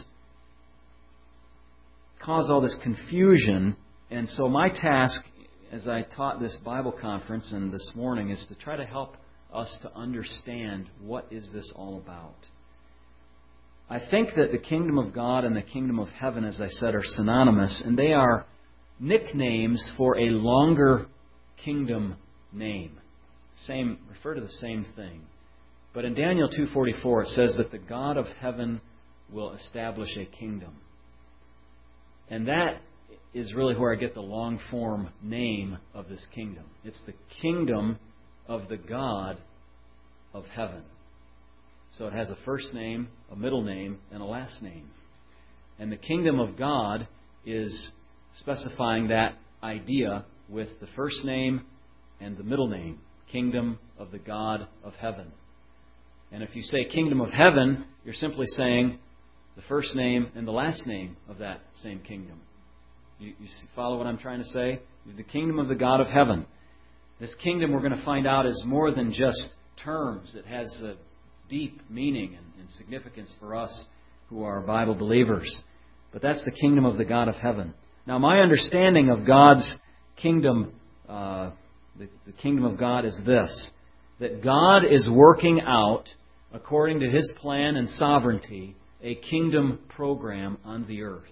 cause all this confusion. And so my task, as I taught this Bible conference and this morning, is to try to help us to understand what is this all about. I think that the kingdom of God and the kingdom of heaven, as I said, are synonymous, and they are nicknames for a longer kingdom name. Refer to the same thing. But in Daniel 2:44 it says that the God of heaven will establish a kingdom. And that is really where I get the long form name of this kingdom. It's the kingdom of the God of heaven. So it has a first name, a middle name, and a last name. And the kingdom of God is specifying that idea with the first name and the middle name. Kingdom of the God of heaven. And if you say kingdom of heaven, you're simply saying the first name and the last name of that same kingdom. You follow what I'm trying to say? The kingdom of the God of heaven. This kingdom, we're going to find out, is more than just terms. It has a deep meaning and significance for us who are Bible believers. But that's the kingdom of the God of heaven. Now, my understanding of God's kingdom, the kingdom of God, is this: that God is working out, according to His plan and sovereignty, a kingdom program on the earth.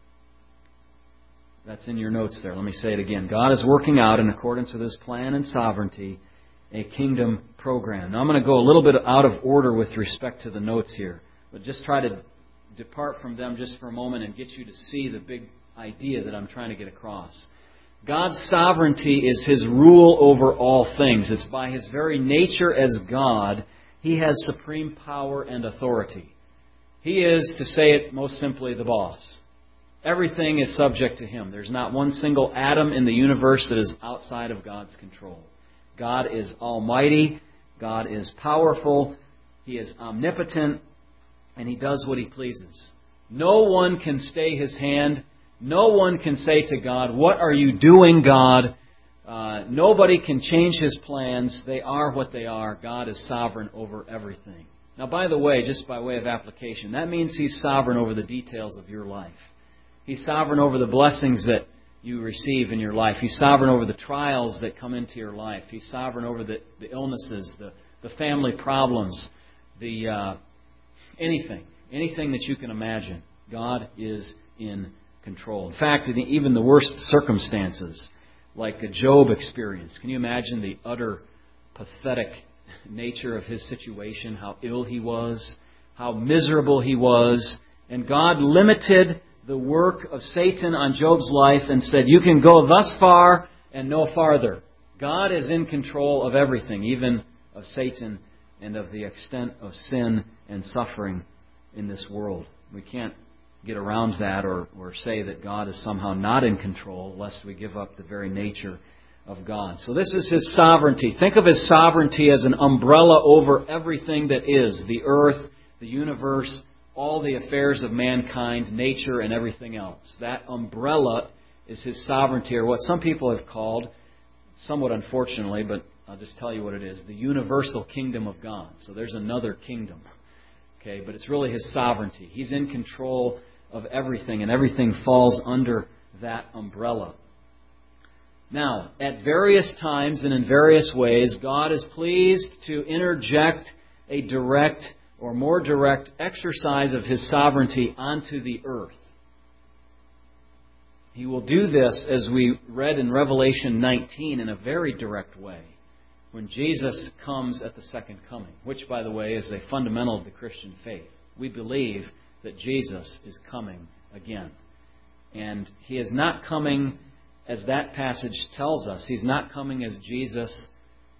That's in your notes there. Let me say it again. God is working out, in accordance with His plan and sovereignty, a kingdom program. Now I'm going to go a little bit out of order with respect to the notes here, but just try to depart from them just for a moment and get you to see the big idea that I'm trying to get across. God's sovereignty is His rule over all things. It's by His very nature as God, He has supreme power and authority. He is, to say it most simply, the boss. Everything is subject to Him. There's not one single atom in the universe that is outside of God's control. God is almighty. God is powerful. He is omnipotent. And He does what He pleases. No one can stay His hand. No one can say to God, "What are you doing, God?" Nobody can change His plans. They are what they are. God is sovereign over everything. Now, by the way, just by way of application, that means He's sovereign over the details of your life. He's sovereign over the blessings that you receive in your life. He's sovereign over the trials that come into your life. He's sovereign over the illnesses, the family problems, anything that you can imagine. God is in control. In fact, even the worst circumstances, like a Job experience. Can you imagine the utter pathetic nature of his situation? How ill he was, how miserable he was. And God limited the work of Satan on Job's life and said, "You can go thus far and no farther." God is in control of everything, even of Satan and of the extent of sin and suffering in this world. We can't get around that or say that God is somehow not in control, lest we give up the very nature of God. So this is His sovereignty. Think of His sovereignty as an umbrella over everything that is, the earth, the universe, all the affairs of mankind, nature, and everything else. That umbrella is His sovereignty, or what some people have called, somewhat unfortunately, but I'll just tell you what it is, the universal kingdom of God. So there's another kingdom. Okay, but it's really His sovereignty. He's in control of everything, and everything falls under that umbrella. Now, at various times and in various ways, God is pleased to interject a direct or more direct exercise of His sovereignty onto the earth. He will do this, as we read in Revelation 19, in a very direct way, when Jesus comes at the second coming, which, by the way, is a fundamental of the Christian faith. We believe that Jesus is coming again. And He is not coming, as that passage tells us, He's not coming as Jesus,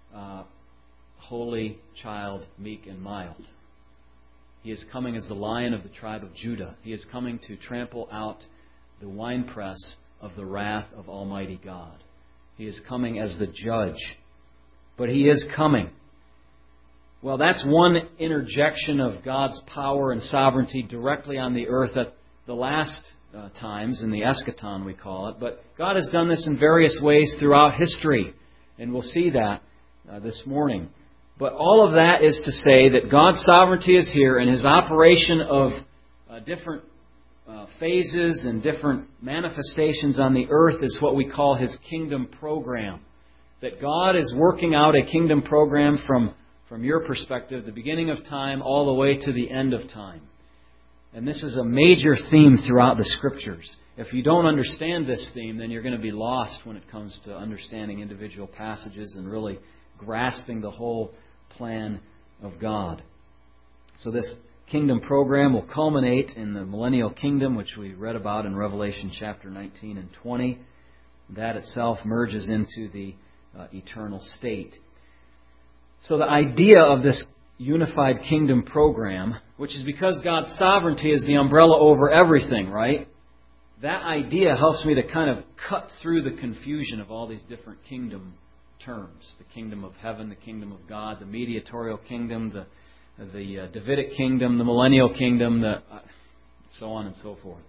holy child, meek and mild. He is coming as the Lion of the tribe of Judah. He is coming to trample out the winepress of the wrath of Almighty God. He is coming as the judge. But He is coming. Well, that's one interjection of God's power and sovereignty directly on the earth at the last times, in the eschaton we call it. But God has done this in various ways throughout history. And we'll see that this morning. But all of that is to say that God's sovereignty is here, and His operation of different phases and different manifestations on the earth is what we call His kingdom program. That God is working out a kingdom program from your perspective, the beginning of time all the way to the end of time. And this is a major theme throughout the Scriptures. If you don't understand this theme, then you're going to be lost when it comes to understanding individual passages and really grasping the whole plan of God. So this kingdom program will culminate in the millennial kingdom, which we read about in Revelation chapter 19 and 20. That itself merges into the eternal state. So the idea of this unified kingdom program, which is because God's sovereignty is the umbrella over everything, right? That idea helps me to kind of cut through the confusion of all these different kingdom terms. The kingdom of heaven, the kingdom of God, the mediatorial kingdom, the Davidic kingdom, the millennial kingdom, so on and so forth.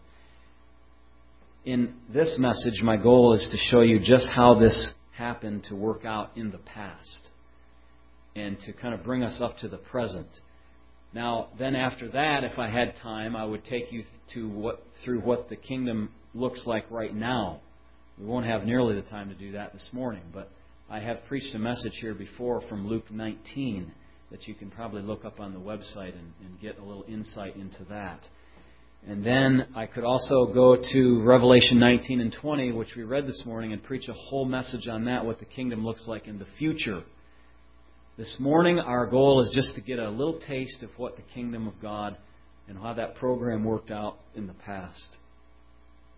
In this message, my goal is to show you just how this happened to work out in the past and to kind of bring us up to the present. Now, then after that, if I had time, I would take you through what the kingdom looks like right now. We won't have nearly the time to do that this morning, but I have preached a message here before from Luke 19 that you can probably look up on the website and get a little insight into that. And then I could also go to Revelation 19 and 20, which we read this morning, and preach a whole message on that, what the kingdom looks like in the future. This morning, our goal is just to get a little taste of what the kingdom of God and how that program worked out in the past.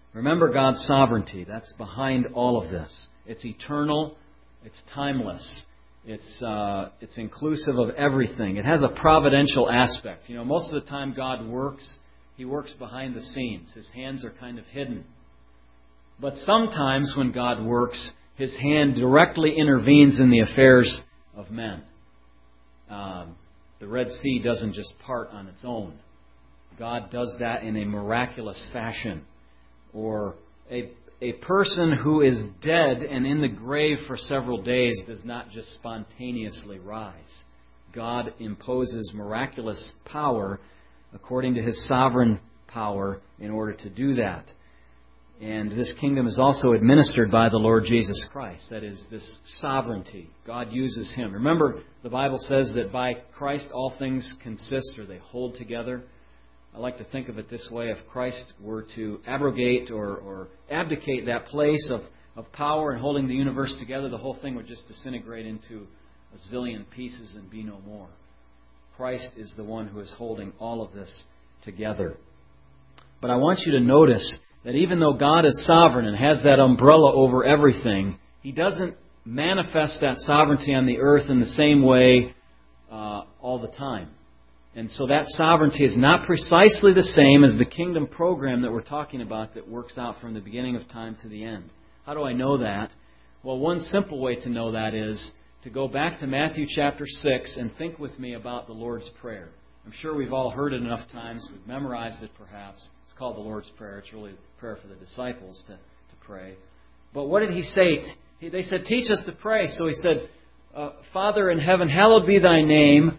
Remember God's sovereignty. That's behind all of this. It's eternal. It's timeless. It's inclusive of everything. It has a providential aspect. You know, most of the time God works, He works behind the scenes. His hands are kind of hidden. But sometimes when God works, His hand directly intervenes in the affairs of men. The Red Sea doesn't just part on its own. God does that in a miraculous fashion. Or a person who is dead and in the grave for several days does not just spontaneously rise. God imposes miraculous power according to His sovereign power in order to do that. And this kingdom is also administered by the Lord Jesus Christ. That is, this sovereignty. God uses Him. Remember, the Bible says that by Christ all things consist, or they hold together. I like to think of it this way. If Christ were to abrogate or abdicate that place of power and holding the universe together, the whole thing would just disintegrate into a zillion pieces and be no more. Christ is the one who is holding all of this together. But I want you to notice that even though God is sovereign and has that umbrella over everything, He doesn't manifest that sovereignty on the earth in the same way all the time. And so that sovereignty is not precisely the same as the kingdom program that we're talking about that works out from the beginning of time to the end. How do I know that? Well, one simple way to know that is to go back to Matthew chapter 6 and think with me about the Lord's Prayer. I'm sure we've all heard it enough times. We've memorized it perhaps. It's called the Lord's Prayer. It's really a prayer for the disciples to pray. But what did He say? They said, teach us to pray. So He said, Father in heaven, hallowed be Thy name.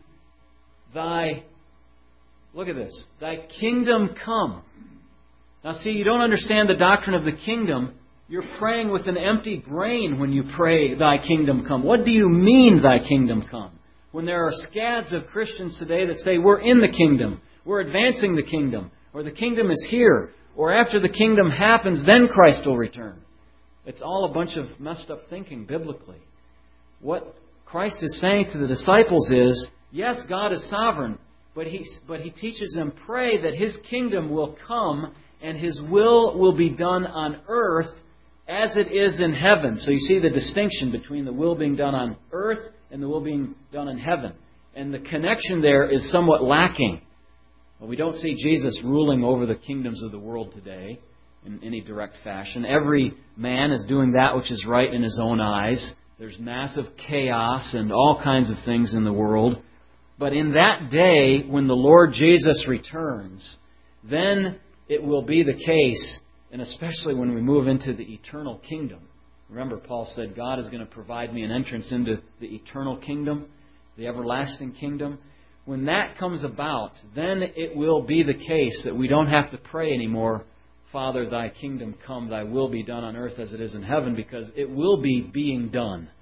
Look at this, Thy kingdom come. Now see, you don't understand the doctrine of the kingdom. You're praying with an empty brain when you pray, Thy kingdom come. What do you mean, Thy kingdom come? When there are scads of Christians today that say, we're in the kingdom, we're advancing the kingdom, or the kingdom is here, or after the kingdom happens, then Christ will return. It's all a bunch of messed up thinking biblically. What Christ is saying to the disciples is, yes, God is sovereign, but He teaches them, pray that His kingdom will come and His will be done on earth as it is in heaven. So you see the distinction between the will being done on earth and the will being done in heaven. And the connection there is somewhat lacking. Well, we don't see Jesus ruling over the kingdoms of the world today in any direct fashion. Every man is doing that which is right in his own eyes. There's massive chaos and all kinds of things in the world. But in that day, when the Lord Jesus returns, then it will be the case, and especially when we move into the eternal kingdom. Remember, Paul said, God is going to provide me an entrance into the eternal kingdom, the everlasting kingdom. When that comes about, then it will be the case that we don't have to pray anymore, Father, Thy kingdom come, Thy will be done on earth as it is in heaven, because it will be being done.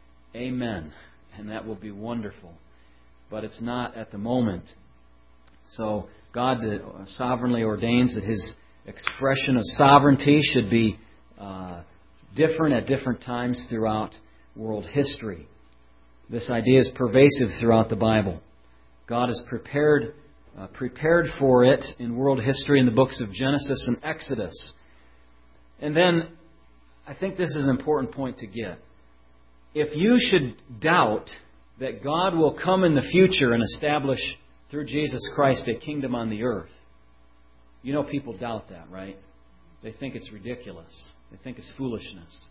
Amen. And that will be wonderful. But it's not at the moment. So God sovereignly ordains that His expression of sovereignty should be different at different times throughout world history. This idea is pervasive throughout the Bible. God has prepared for it in world history in the books of Genesis and Exodus. And then, I think this is an important point to get. If you should doubt that God will come in the future and establish through Jesus Christ a kingdom on the earth, you know people doubt that, right? They think it's ridiculous. They think it's foolishness.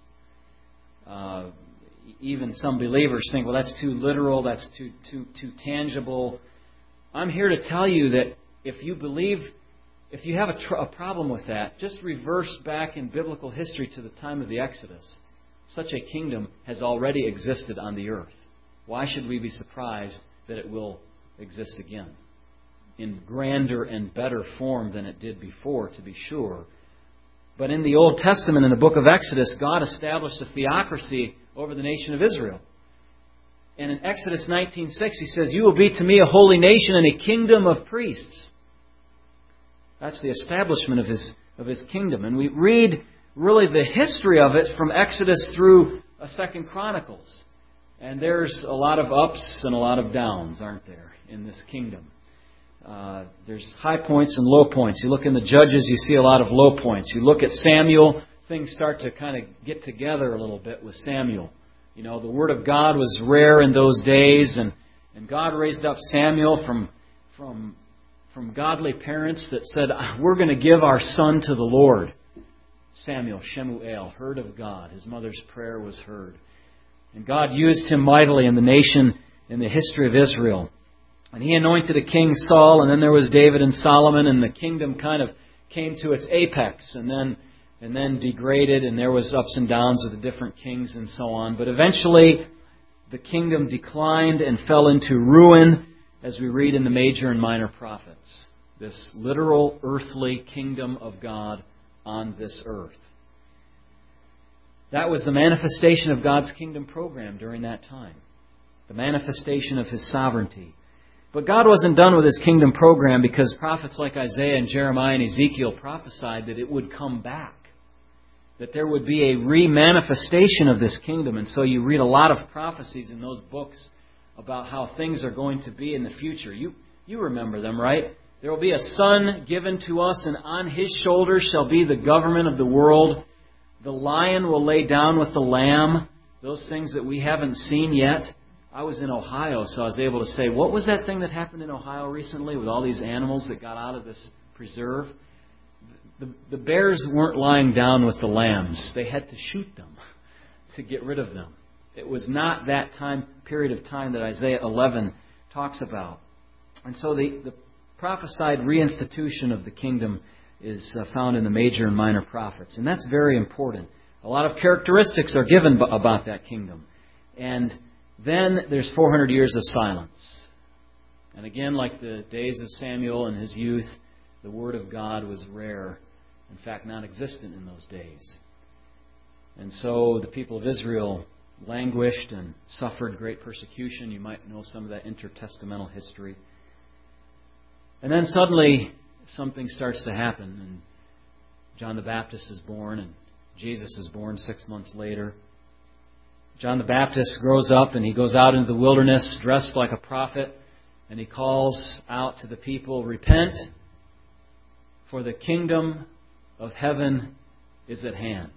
Even some believers think, well, that's too literal, that's too tangible. I'm here to tell you that if you have a problem with that, just reverse back in biblical history to the time of the Exodus. Such a kingdom has already existed on the earth. Why should we be surprised that it will exist again? In grander and better form than it did before, to be sure. But in the Old Testament, in the book of Exodus, God established a theocracy over the nation of Israel. And in Exodus 19:6, He says, you will be to me a holy nation and a kingdom of priests. That's the establishment of His kingdom. And we read really the history of it from Exodus through 2 Chronicles. And there's a lot of ups and a lot of downs, aren't there, in this kingdom. There's high points and low points. You look in the Judges, you see a lot of low points. You look at Samuel, things start to kind of get together a little bit with Samuel. You know, the Word of God was rare in those days, and God raised up Samuel from godly parents that said, we're going to give our son to the Lord. Samuel, Shemuel, heard of God. His mother's prayer was heard. And God used him mightily in the nation, in the history of Israel. And He anointed a king, Saul, and then there was David and Solomon, and the kingdom kind of came to its apex and then degraded, and there was ups and downs with the different kings and so on. But eventually, the kingdom declined and fell into ruin, as we read in the major and minor prophets. This literal earthly kingdom of God on this earth. That was the manifestation of God's kingdom program during that time. The manifestation of His sovereignty. But God wasn't done with His kingdom program, because prophets like Isaiah and Jeremiah and Ezekiel prophesied that it would come back. That there would be a re-manifestation of this kingdom. And so you read a lot of prophecies in those books about how things are going to be in the future. You remember them, right? There will be a son given to us, and on His shoulders shall be the government of the world. The lion will lay down with the lamb. Those things that we haven't seen yet. I was in Ohio, so I was able to say, what was that thing that happened in Ohio recently with all these animals that got out of this preserve? The bears weren't lying down with the lambs. They had to shoot them to get rid of them. It was not that period of time that Isaiah 11 talks about. And so the prophesied reinstitution of the kingdom is found in the major and minor prophets. And that's very important. A lot of characteristics are given about that kingdom. And then there's 400 years of silence. And again, like the days of Samuel and his youth, the Word of God was rare. In fact, non-existent in those days. And so the people of Israel languished and suffered great persecution. You might know some of that intertestamental history. And then suddenly something starts to happen, and John the Baptist is born, and Jesus is born 6 months later. John the Baptist grows up, and he goes out into the wilderness dressed like a prophet, and he calls out to the people, repent, for the kingdom of heaven is at hand.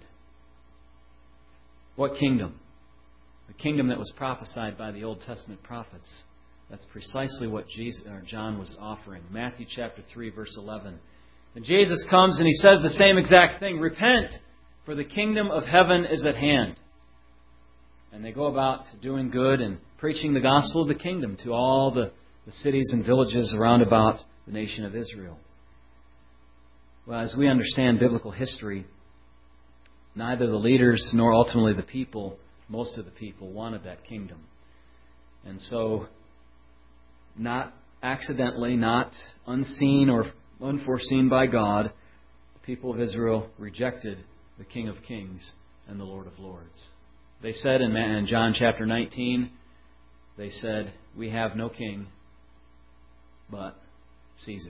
What kingdom? The kingdom that was prophesied by the Old Testament prophets. That's precisely what John was offering. Matthew chapter 3, verse 11. And Jesus comes and He says the same exact thing. Repent, for the kingdom of heaven is at hand. And they go about doing good and preaching the gospel of the kingdom to all the cities and villages around about the nation of Israel. Well, as we understand biblical history, neither the leaders nor ultimately the people, most of the people, wanted that kingdom. And so, not accidentally, not unseen or unforeseen by God, the people of Israel rejected the King of Kings and the Lord of Lords. They said in John chapter 19, they said, we have no king but Caesar.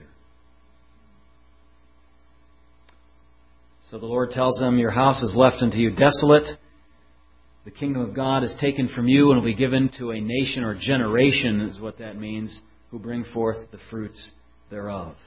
So the Lord tells them, your house is left unto you desolate. The kingdom of God is taken from you and will be given to a nation or generation, is what that means, who bring forth the fruits thereof.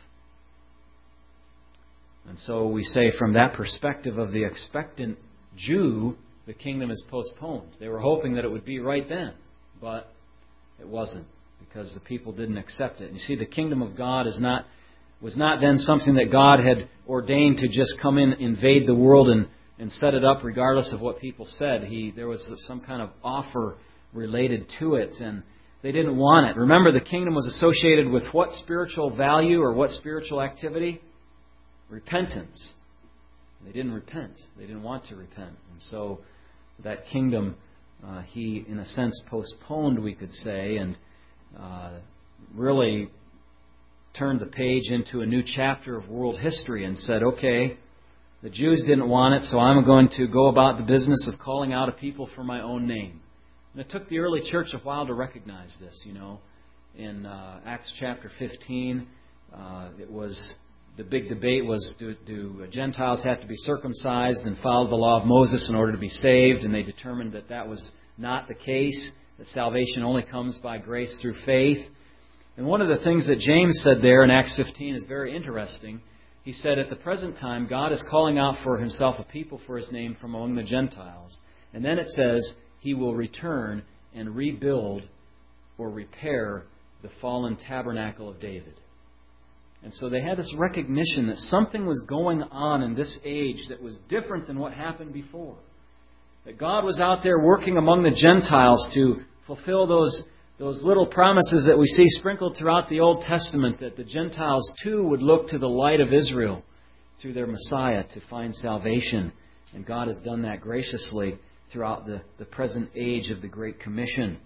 And so we say from that perspective of the expectant Jew, the kingdom is postponed. They were hoping that it would be right then, but it wasn't, because the people didn't accept it. And you see, the kingdom of God was not then something that God had ordained to just come in, invade the world and set it up regardless of what people said. There was some kind of offer related to it, and they didn't want it. Remember, the kingdom was associated with what spiritual value or what spiritual activity? Repentance. They didn't repent. They didn't want to repent. And so that kingdom, He, in a sense, postponed, we could say, and really turned the page into a new chapter of world history and said, okay, the Jews didn't want it, so I'm going to go about the business of calling out a people for my own name. And it took the early church a while to recognize this, you know. In Acts chapter 15, it was the big debate was, do Gentiles have to be circumcised and follow the law of Moses in order to be saved? And they determined that that was not the case, that salvation only comes by grace through faith. And one of the things that James said there in Acts 15 is very interesting. He said, at the present time, God is calling out for Himself a people for His name from among the Gentiles. And then it says, He will return and rebuild or repair the fallen tabernacle of David. And so they had this recognition that something was going on in this age that was different than what happened before. That God was out there working among the Gentiles to fulfill those little promises that we see sprinkled throughout the Old Testament, that the Gentiles too would look to the light of Israel through their Messiah to find salvation. And God has done that graciously throughout the present age of the Great Commission.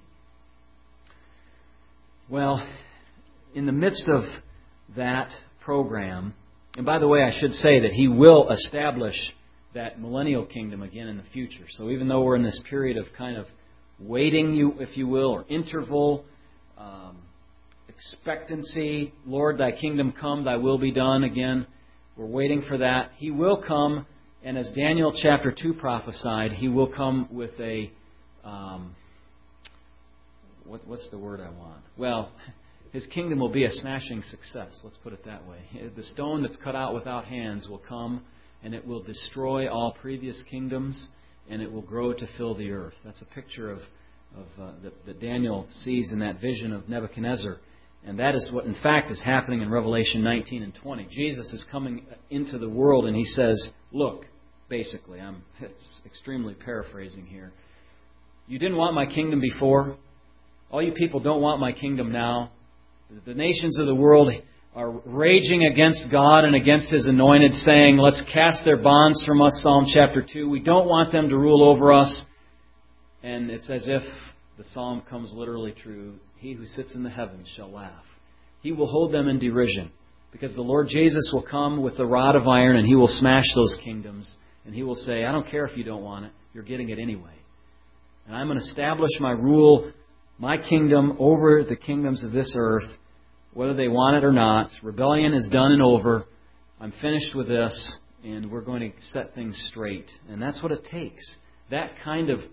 Well, in the midst of that program, and by the way, I should say that He will establish that millennial kingdom again in the future. So even though we're in this period of kind of waiting, if you will, or interval, expectancy, Lord, Thy kingdom come, Thy will be done again, we're waiting for that. He will come, and as Daniel chapter 2 prophesied, He will come with a, what's the word I want? Well, His kingdom will be a smashing success, let's put it that way. The stone that's cut out without hands will come, and it will destroy all previous kingdoms, and it will grow to fill the earth. That's a picture of that Daniel sees in that vision of Nebuchadnezzar. And that is what, in fact, is happening in Revelation 19 and 20. Jesus is coming into the world, and He says, look, basically, it's extremely paraphrasing here. You didn't want my kingdom before. All you people don't want my kingdom now. The nations of the world are raging against God and against His anointed, saying, let's cast their bonds from us, Psalm chapter 2. We don't want them to rule over us. And it's as if the psalm comes literally true. He who sits in the heavens shall laugh. He will hold them in derision, because the Lord Jesus will come with the rod of iron, and He will smash those kingdoms. And He will say, I don't care if you don't want it. You're getting it anyway. And I'm going to establish my rule, my kingdom over the kingdoms of this earth, whether they want it or not. Rebellion is done and over. I'm finished with this, and we're going to set things straight. And that's what it takes. That kind of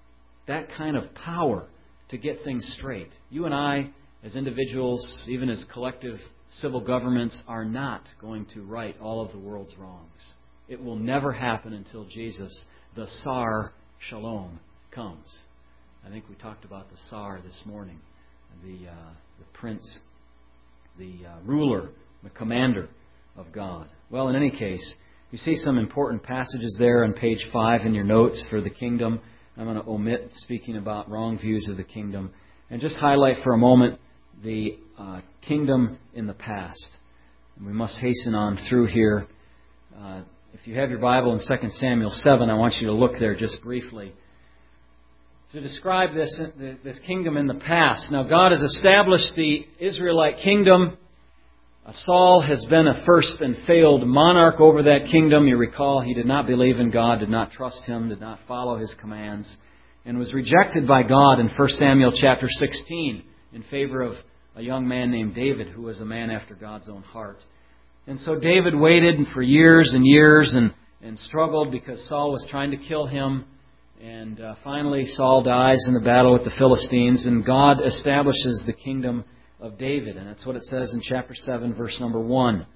power to get things straight. You and I, as individuals, even as collective civil governments, are not going to right all of the world's wrongs. It will never happen until Jesus, the Sar Shalom, comes. I think we talked about the Sar this morning, the prince, the ruler, the commander of God. Well, in any case, you see some important passages there on page 5 in your notes for the kingdom. I'm going to omit speaking about wrong views of the kingdom and just highlight for a moment the kingdom in the past. And we must hasten on through here. If you have your Bible in 2 Samuel 7, I want you to look there just briefly to describe this kingdom in the past. Now, God has established the Israelite kingdom. Saul has been a first and failed monarch over that kingdom. You recall, he did not believe in God, did not trust Him, did not follow His commands, and was rejected by God in 1 Samuel chapter 16 in favor of a young man named David, who was a man after God's own heart. And so David waited for years and years and struggled because Saul was trying to kill him. And finally Saul dies in the battle with the Philistines, and God establishes the kingdom of David. And that's what it says in chapter 7, verse number 1.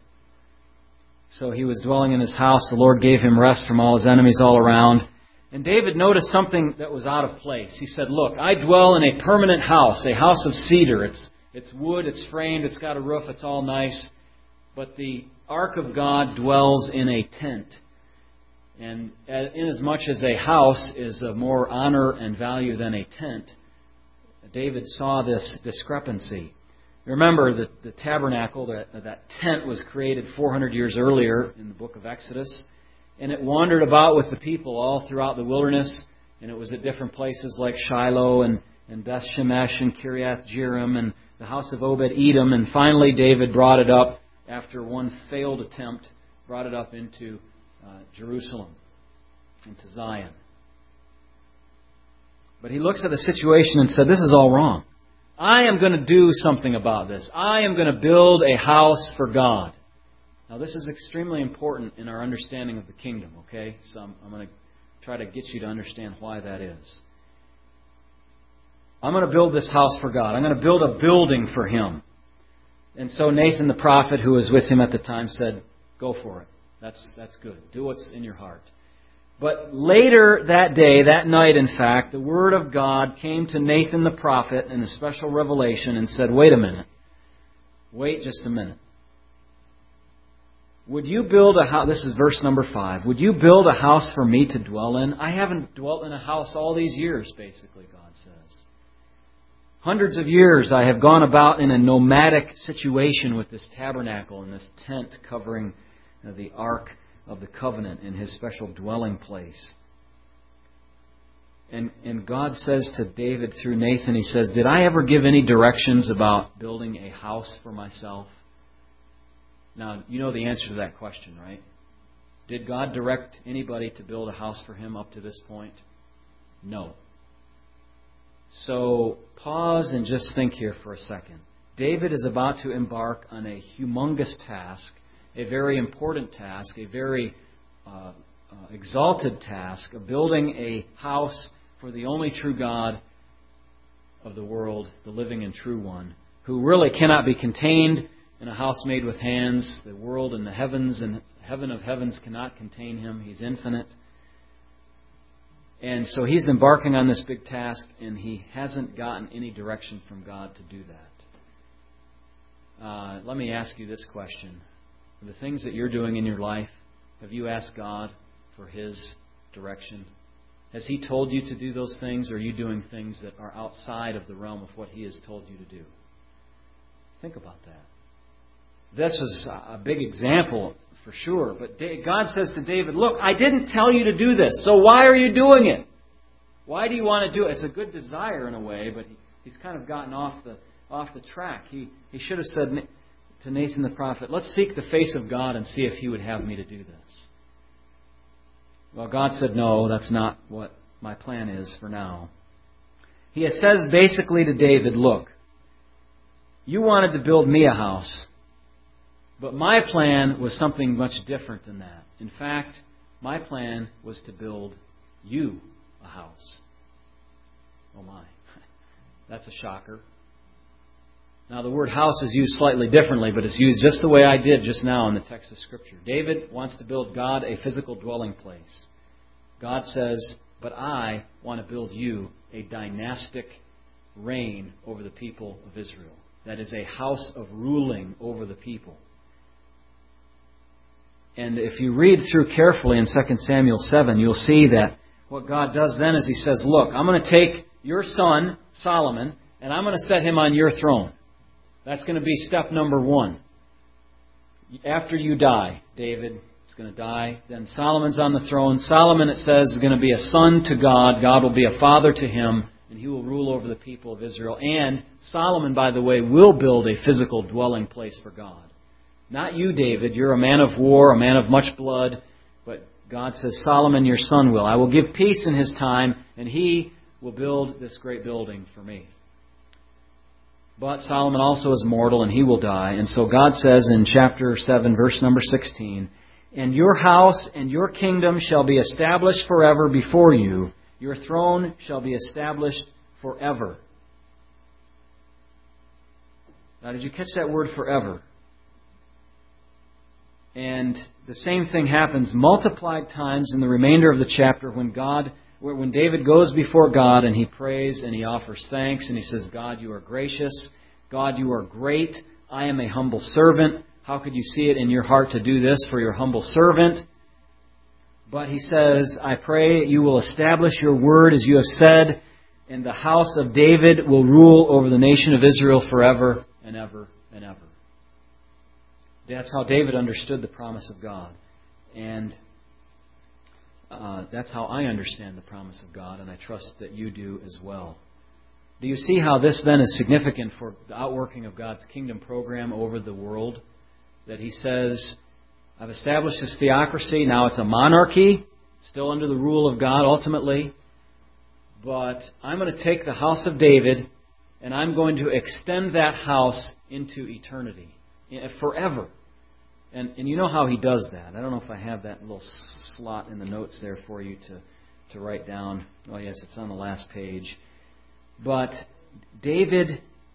So he was dwelling in his house. The Lord gave him rest from all his enemies all around. And David noticed something that was out of place. He said, look, I dwell in a permanent house, a house of cedar. It's wood, it's framed, it's got a roof, it's all nice. But the ark of God dwells in a tent. And inasmuch as a house is of more honor and value than a tent, David saw this discrepancy. Remember that the tabernacle, that tent, was created 400 years earlier in the book of Exodus. And it wandered about with the people all throughout the wilderness. And it was at different places like Shiloh and Beth Shemesh and Kiriath Jearim and the house of Obed-Edom. And finally David brought it up, after one failed attempt, brought it up into Jerusalem, into Zion. But he looks at the situation and said, this is all wrong. I am going to do something about this. I am going to build a house for God. Now, this is extremely important in our understanding of the kingdom, okay? So I'm going to try to get you to understand why that is. I'm going to build this house for God. I'm going to build a building for Him. And so Nathan the prophet, who was with him at the time, said, go for it. That's good. Do what's in your heart. But later that day, that night in fact, the Word of God came to Nathan the prophet in a special revelation and said, wait a minute. Wait just a minute. Would you build a house? This is verse number 5. Would you build a house for me to dwell in? I haven't dwelt in a house all these years, basically, God says. Hundreds of years I have gone about in a nomadic situation with this tabernacle and this tent covering the Ark of the Covenant in His special dwelling place. And God says to David through Nathan, He says, did I ever give any directions about building a house for myself? Now, you know the answer to that question, right? Did God direct anybody to build a house for Him up to this point? No. So, pause and just think here for a second. David is about to embark on a humongous task, a very important task, a very exalted task of building a house for the only true God of the world, the living and true one, who really cannot be contained in a house made with hands. The world and the heavens and heaven of heavens cannot contain Him. He's infinite. And so He's embarking on this big task, and he hasn't gotten any direction from God to do that. Let me ask you this question. The things that you're doing in your life, have you asked God for His direction? Has He told you to do those things, or are you doing things that are outside of the realm of what He has told you to do? Think about that. This is a big example for sure. But God says to David, look, I didn't tell you to do this, so why are you doing it? Why do you want to do it? It's a good desire in a way, but he's kind of gotten off the track. He should have said to Nathan the prophet, let's seek the face of God and see if He would have me to do this. Well, God said, no, that's not what my plan is for now. He says basically to David, look, you wanted to build me a house. But my plan was something much different than that. In fact, my plan was to build you a house. Oh my. That's a shocker. Now the word house is used slightly differently, but it's used just the way I did just now in the text of Scripture. David wants to build God a physical dwelling place. God says, but I want to build you a dynastic reign over the people of Israel. That is a house of ruling over the people. And if you read through carefully in 2 Samuel 7, you'll see that what God does then is He says, look, I'm going to take your son, Solomon, and I'm going to set him on your throne. That's going to be step number 1. After you die, David is going to die. Then Solomon's on the throne. Solomon, it says, is going to be a son to God. God will be a father to him, and he will rule over the people of Israel. And Solomon, by the way, will build a physical dwelling place for God. Not you, David. You're a man of war, a man of much blood. But God says, Solomon, your son will. I will give peace in his time, and he will build this great building for me. But Solomon also is mortal, and he will die. And so God says in chapter 7, verse number 16, and your house and your kingdom shall be established forever before you. Your throne shall be established forever. Now, did you catch that word forever? And the same thing happens multiplied times in the remainder of the chapter when David goes before God and he prays and he offers thanks and he says, God, you are gracious. God, you are great. I am a humble servant. How could you see it in your heart to do this for your humble servant? But he says, I pray you will establish your word as you have said, and the house of David will rule over the nation of Israel forever and ever and ever. That's how David understood the promise of God. And that's how I understand the promise of God, and I trust that you do as well. Do you see how this then is significant for the outworking of God's kingdom program over the world? That He says, I've established this theocracy, now it's a monarchy, still under the rule of God ultimately, but I'm going to take the house of David and I'm going to extend that house into eternity, forever. And you know how He does that. I don't know if I have that little slot in the notes there for you to write down. Oh yes, it's on the last page. But David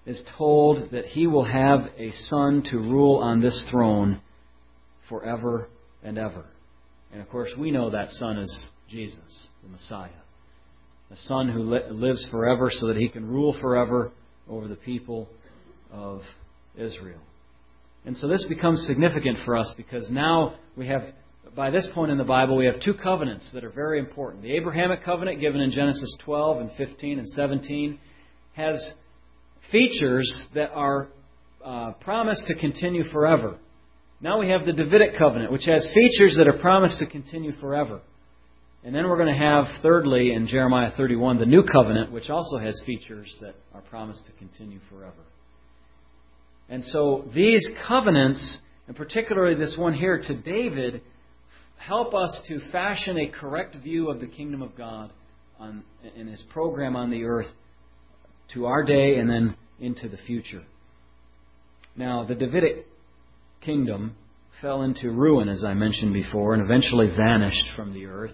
is told that He will have a Son to rule on this throne forever and ever. And of course, we know that Son is Jesus, the Messiah. A Son who lives forever so that He can rule forever over the people of Israel. And so this becomes significant for us because now we have, by this point in the Bible, we have two covenants that are very important. The Abrahamic covenant, given in Genesis 12 and 15 and 17, has features that are promised to continue forever. Now we have the Davidic covenant, which has features that are promised to continue forever. And then we're going to have, thirdly, in Jeremiah 31, the new covenant, which also has features that are promised to continue forever. And so these covenants, and particularly this one here to David, help us to fashion a correct view of the kingdom of God in His program on the earth to our day and then into the future. Now, the Davidic kingdom fell into ruin, as I mentioned before, and eventually vanished from the earth.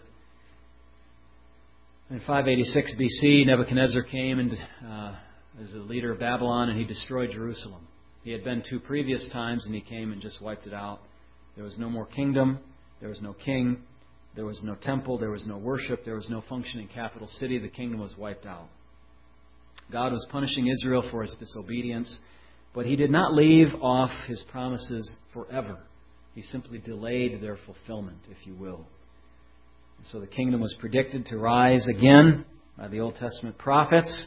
In 586 BC, Nebuchadnezzar came as the leader of Babylon, and he destroyed Jerusalem. He had been 2 previous times, and he came and just wiped it out. There was no more kingdom. There was no king. There was no temple. There was no worship. There was no functioning capital city. The kingdom was wiped out. God was punishing Israel for its disobedience, but He did not leave off His promises forever. He simply delayed their fulfillment, if you will. So the kingdom was predicted to rise again by the Old Testament prophets,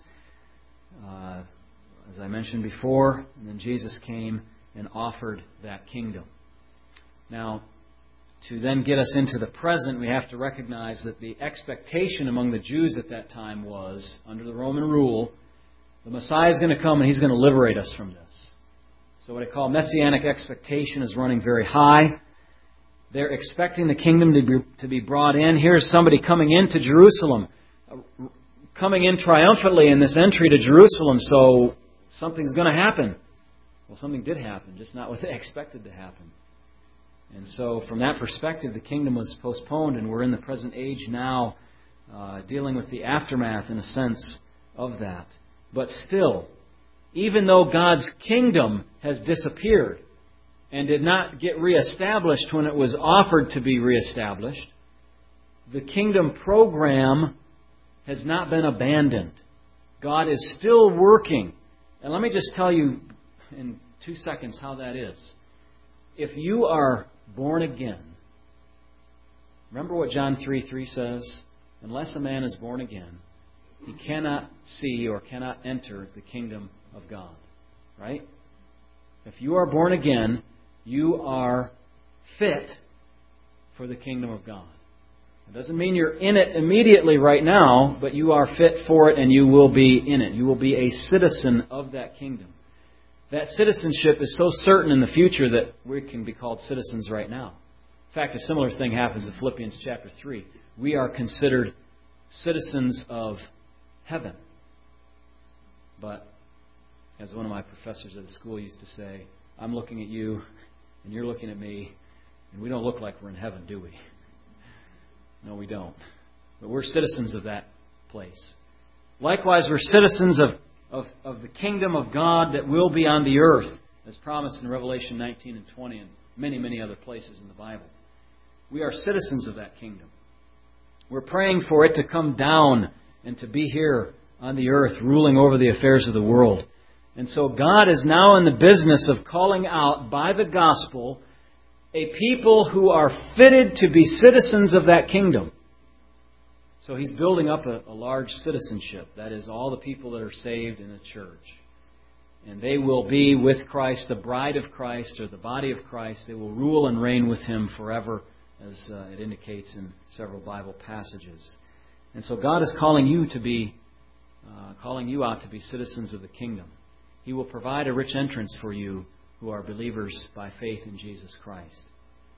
as I mentioned before, and then Jesus came and offered that kingdom. Now, to then get us into the present, we have to recognize that the expectation among the Jews at that time was, under the Roman rule, the Messiah is going to come and He's going to liberate us from this. So what I call messianic expectation is running very high. They're expecting the kingdom to be brought in. Here's somebody coming into Jerusalem, coming in triumphantly in this entry to Jerusalem, so something's going to happen. Well, something did happen, just not what they expected to happen. And so from that perspective, the kingdom was postponed, and we're in the present age now, dealing with the aftermath, in a sense, of that. But still, even though God's kingdom has disappeared and did not get reestablished when it was offered to be reestablished, the kingdom program has not been abandoned. God is still working. And let me just tell you in 2 seconds how that is. If you are born again, remember what John 3:3 says? Unless a man is born again, he cannot see or cannot enter the kingdom of God. Right? If you are born again, you are fit for the kingdom of God. It doesn't mean you're in it immediately right now, but you are fit for it and you will be in it. You will be a citizen of that kingdom. That citizenship is so certain in the future that we can be called citizens right now. In fact, a similar thing happens in Philippians chapter 3. We are considered citizens of heaven. But, as one of my professors at the school used to say, I'm looking at you and you're looking at me, and we don't look like we're in heaven, do we? No, we don't. But we're citizens of that place. Likewise, we're citizens of the kingdom of God that will be on the earth, as promised in Revelation 19 and 20 and many, many other places in the Bible. We are citizens of that kingdom. We're praying for it to come down and to be here on the earth, ruling over the affairs of the world. And so God is now in the business of calling out by the gospel a people who are fitted to be citizens of that kingdom. So He's building up a large citizenship. That is, all the people that are saved in the church. And they will be with Christ, the bride of Christ, or the body of Christ. They will rule and reign with Him forever, as it indicates in several Bible passages. And so God is calling you out to be citizens of the kingdom. He will provide a rich entrance for you who are believers by faith in Jesus Christ.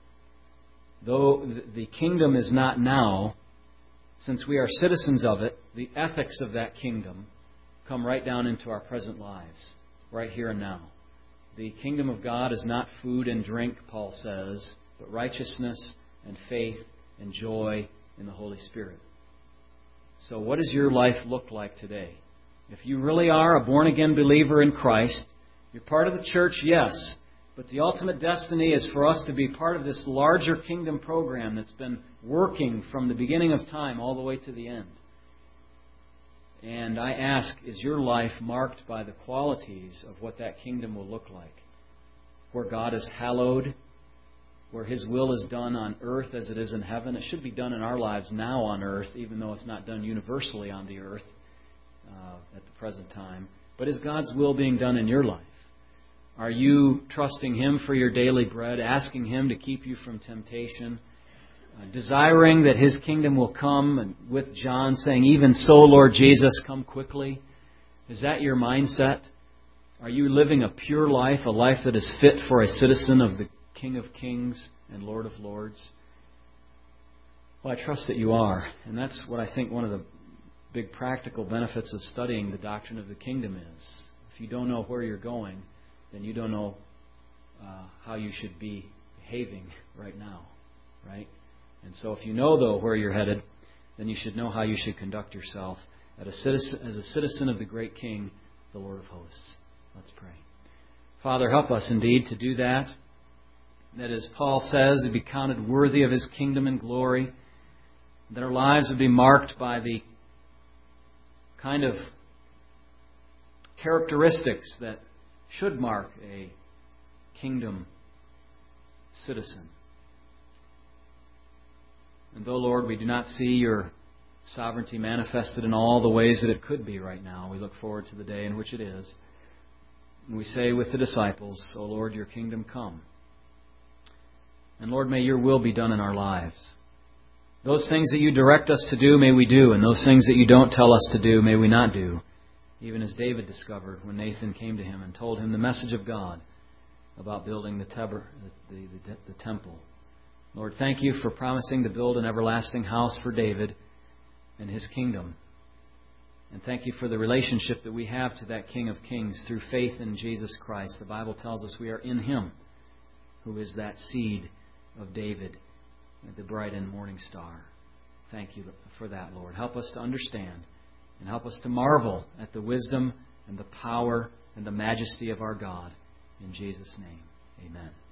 Though the kingdom is not now, since we are citizens of it, the ethics of that kingdom come right down into our present lives, right here and now. The kingdom of God is not food and drink, Paul says, but righteousness and faith and joy in the Holy Spirit. So what does your life look like today? If you really are a born-again believer in Christ, you're part of the church, yes. But the ultimate destiny is for us to be part of this larger kingdom program that's been working from the beginning of time all the way to the end. And I ask, is your life marked by the qualities of what that kingdom will look like? Where God is hallowed, where His will is done on earth as it is in heaven. It should be done in our lives now on earth, even though it's not done universally on the earth at the present time. But is God's will being done in your life? Are you trusting Him for your daily bread, asking Him to keep you from temptation, desiring that His kingdom will come, and with John saying, "Even so, Lord Jesus, come quickly"? Is that your mindset? Are you living a pure life, a life that is fit for a citizen of the King of Kings and Lord of Lords? Well, I trust that you are. And that's what I think one of the big practical benefits of studying the doctrine of the kingdom is. If you don't know where you're going, then you don't know how you should be behaving right now, right? And so if you know, though, where you're headed, then you should know how you should conduct yourself as a citizen of the great King, the Lord of hosts. Let's pray. Father, help us indeed to do that. That, as Paul says, to be counted worthy of His kingdom and glory. That our lives would be marked by the kind of characteristics that should mark a kingdom citizen. And though, Lord, we do not see Your sovereignty manifested in all the ways that it could be right now, we look forward to the day in which it is. And we say with the disciples, "O Lord, Your kingdom come." And Lord, may Your will be done in our lives. Those things that You direct us to do, may we do. And those things that You don't tell us to do, may we not do. Even as David discovered when Nathan came to him and told him the message of God about building the temple. Lord, thank You for promising to build an everlasting house for David and his kingdom. And thank You for the relationship that we have to that King of Kings through faith in Jesus Christ. The Bible tells us we are in Him, who is that seed of David, the bright and morning star. Thank You for that, Lord. Help us to understand and help us to marvel at the wisdom and the power and the majesty of our God. In Jesus' name, amen.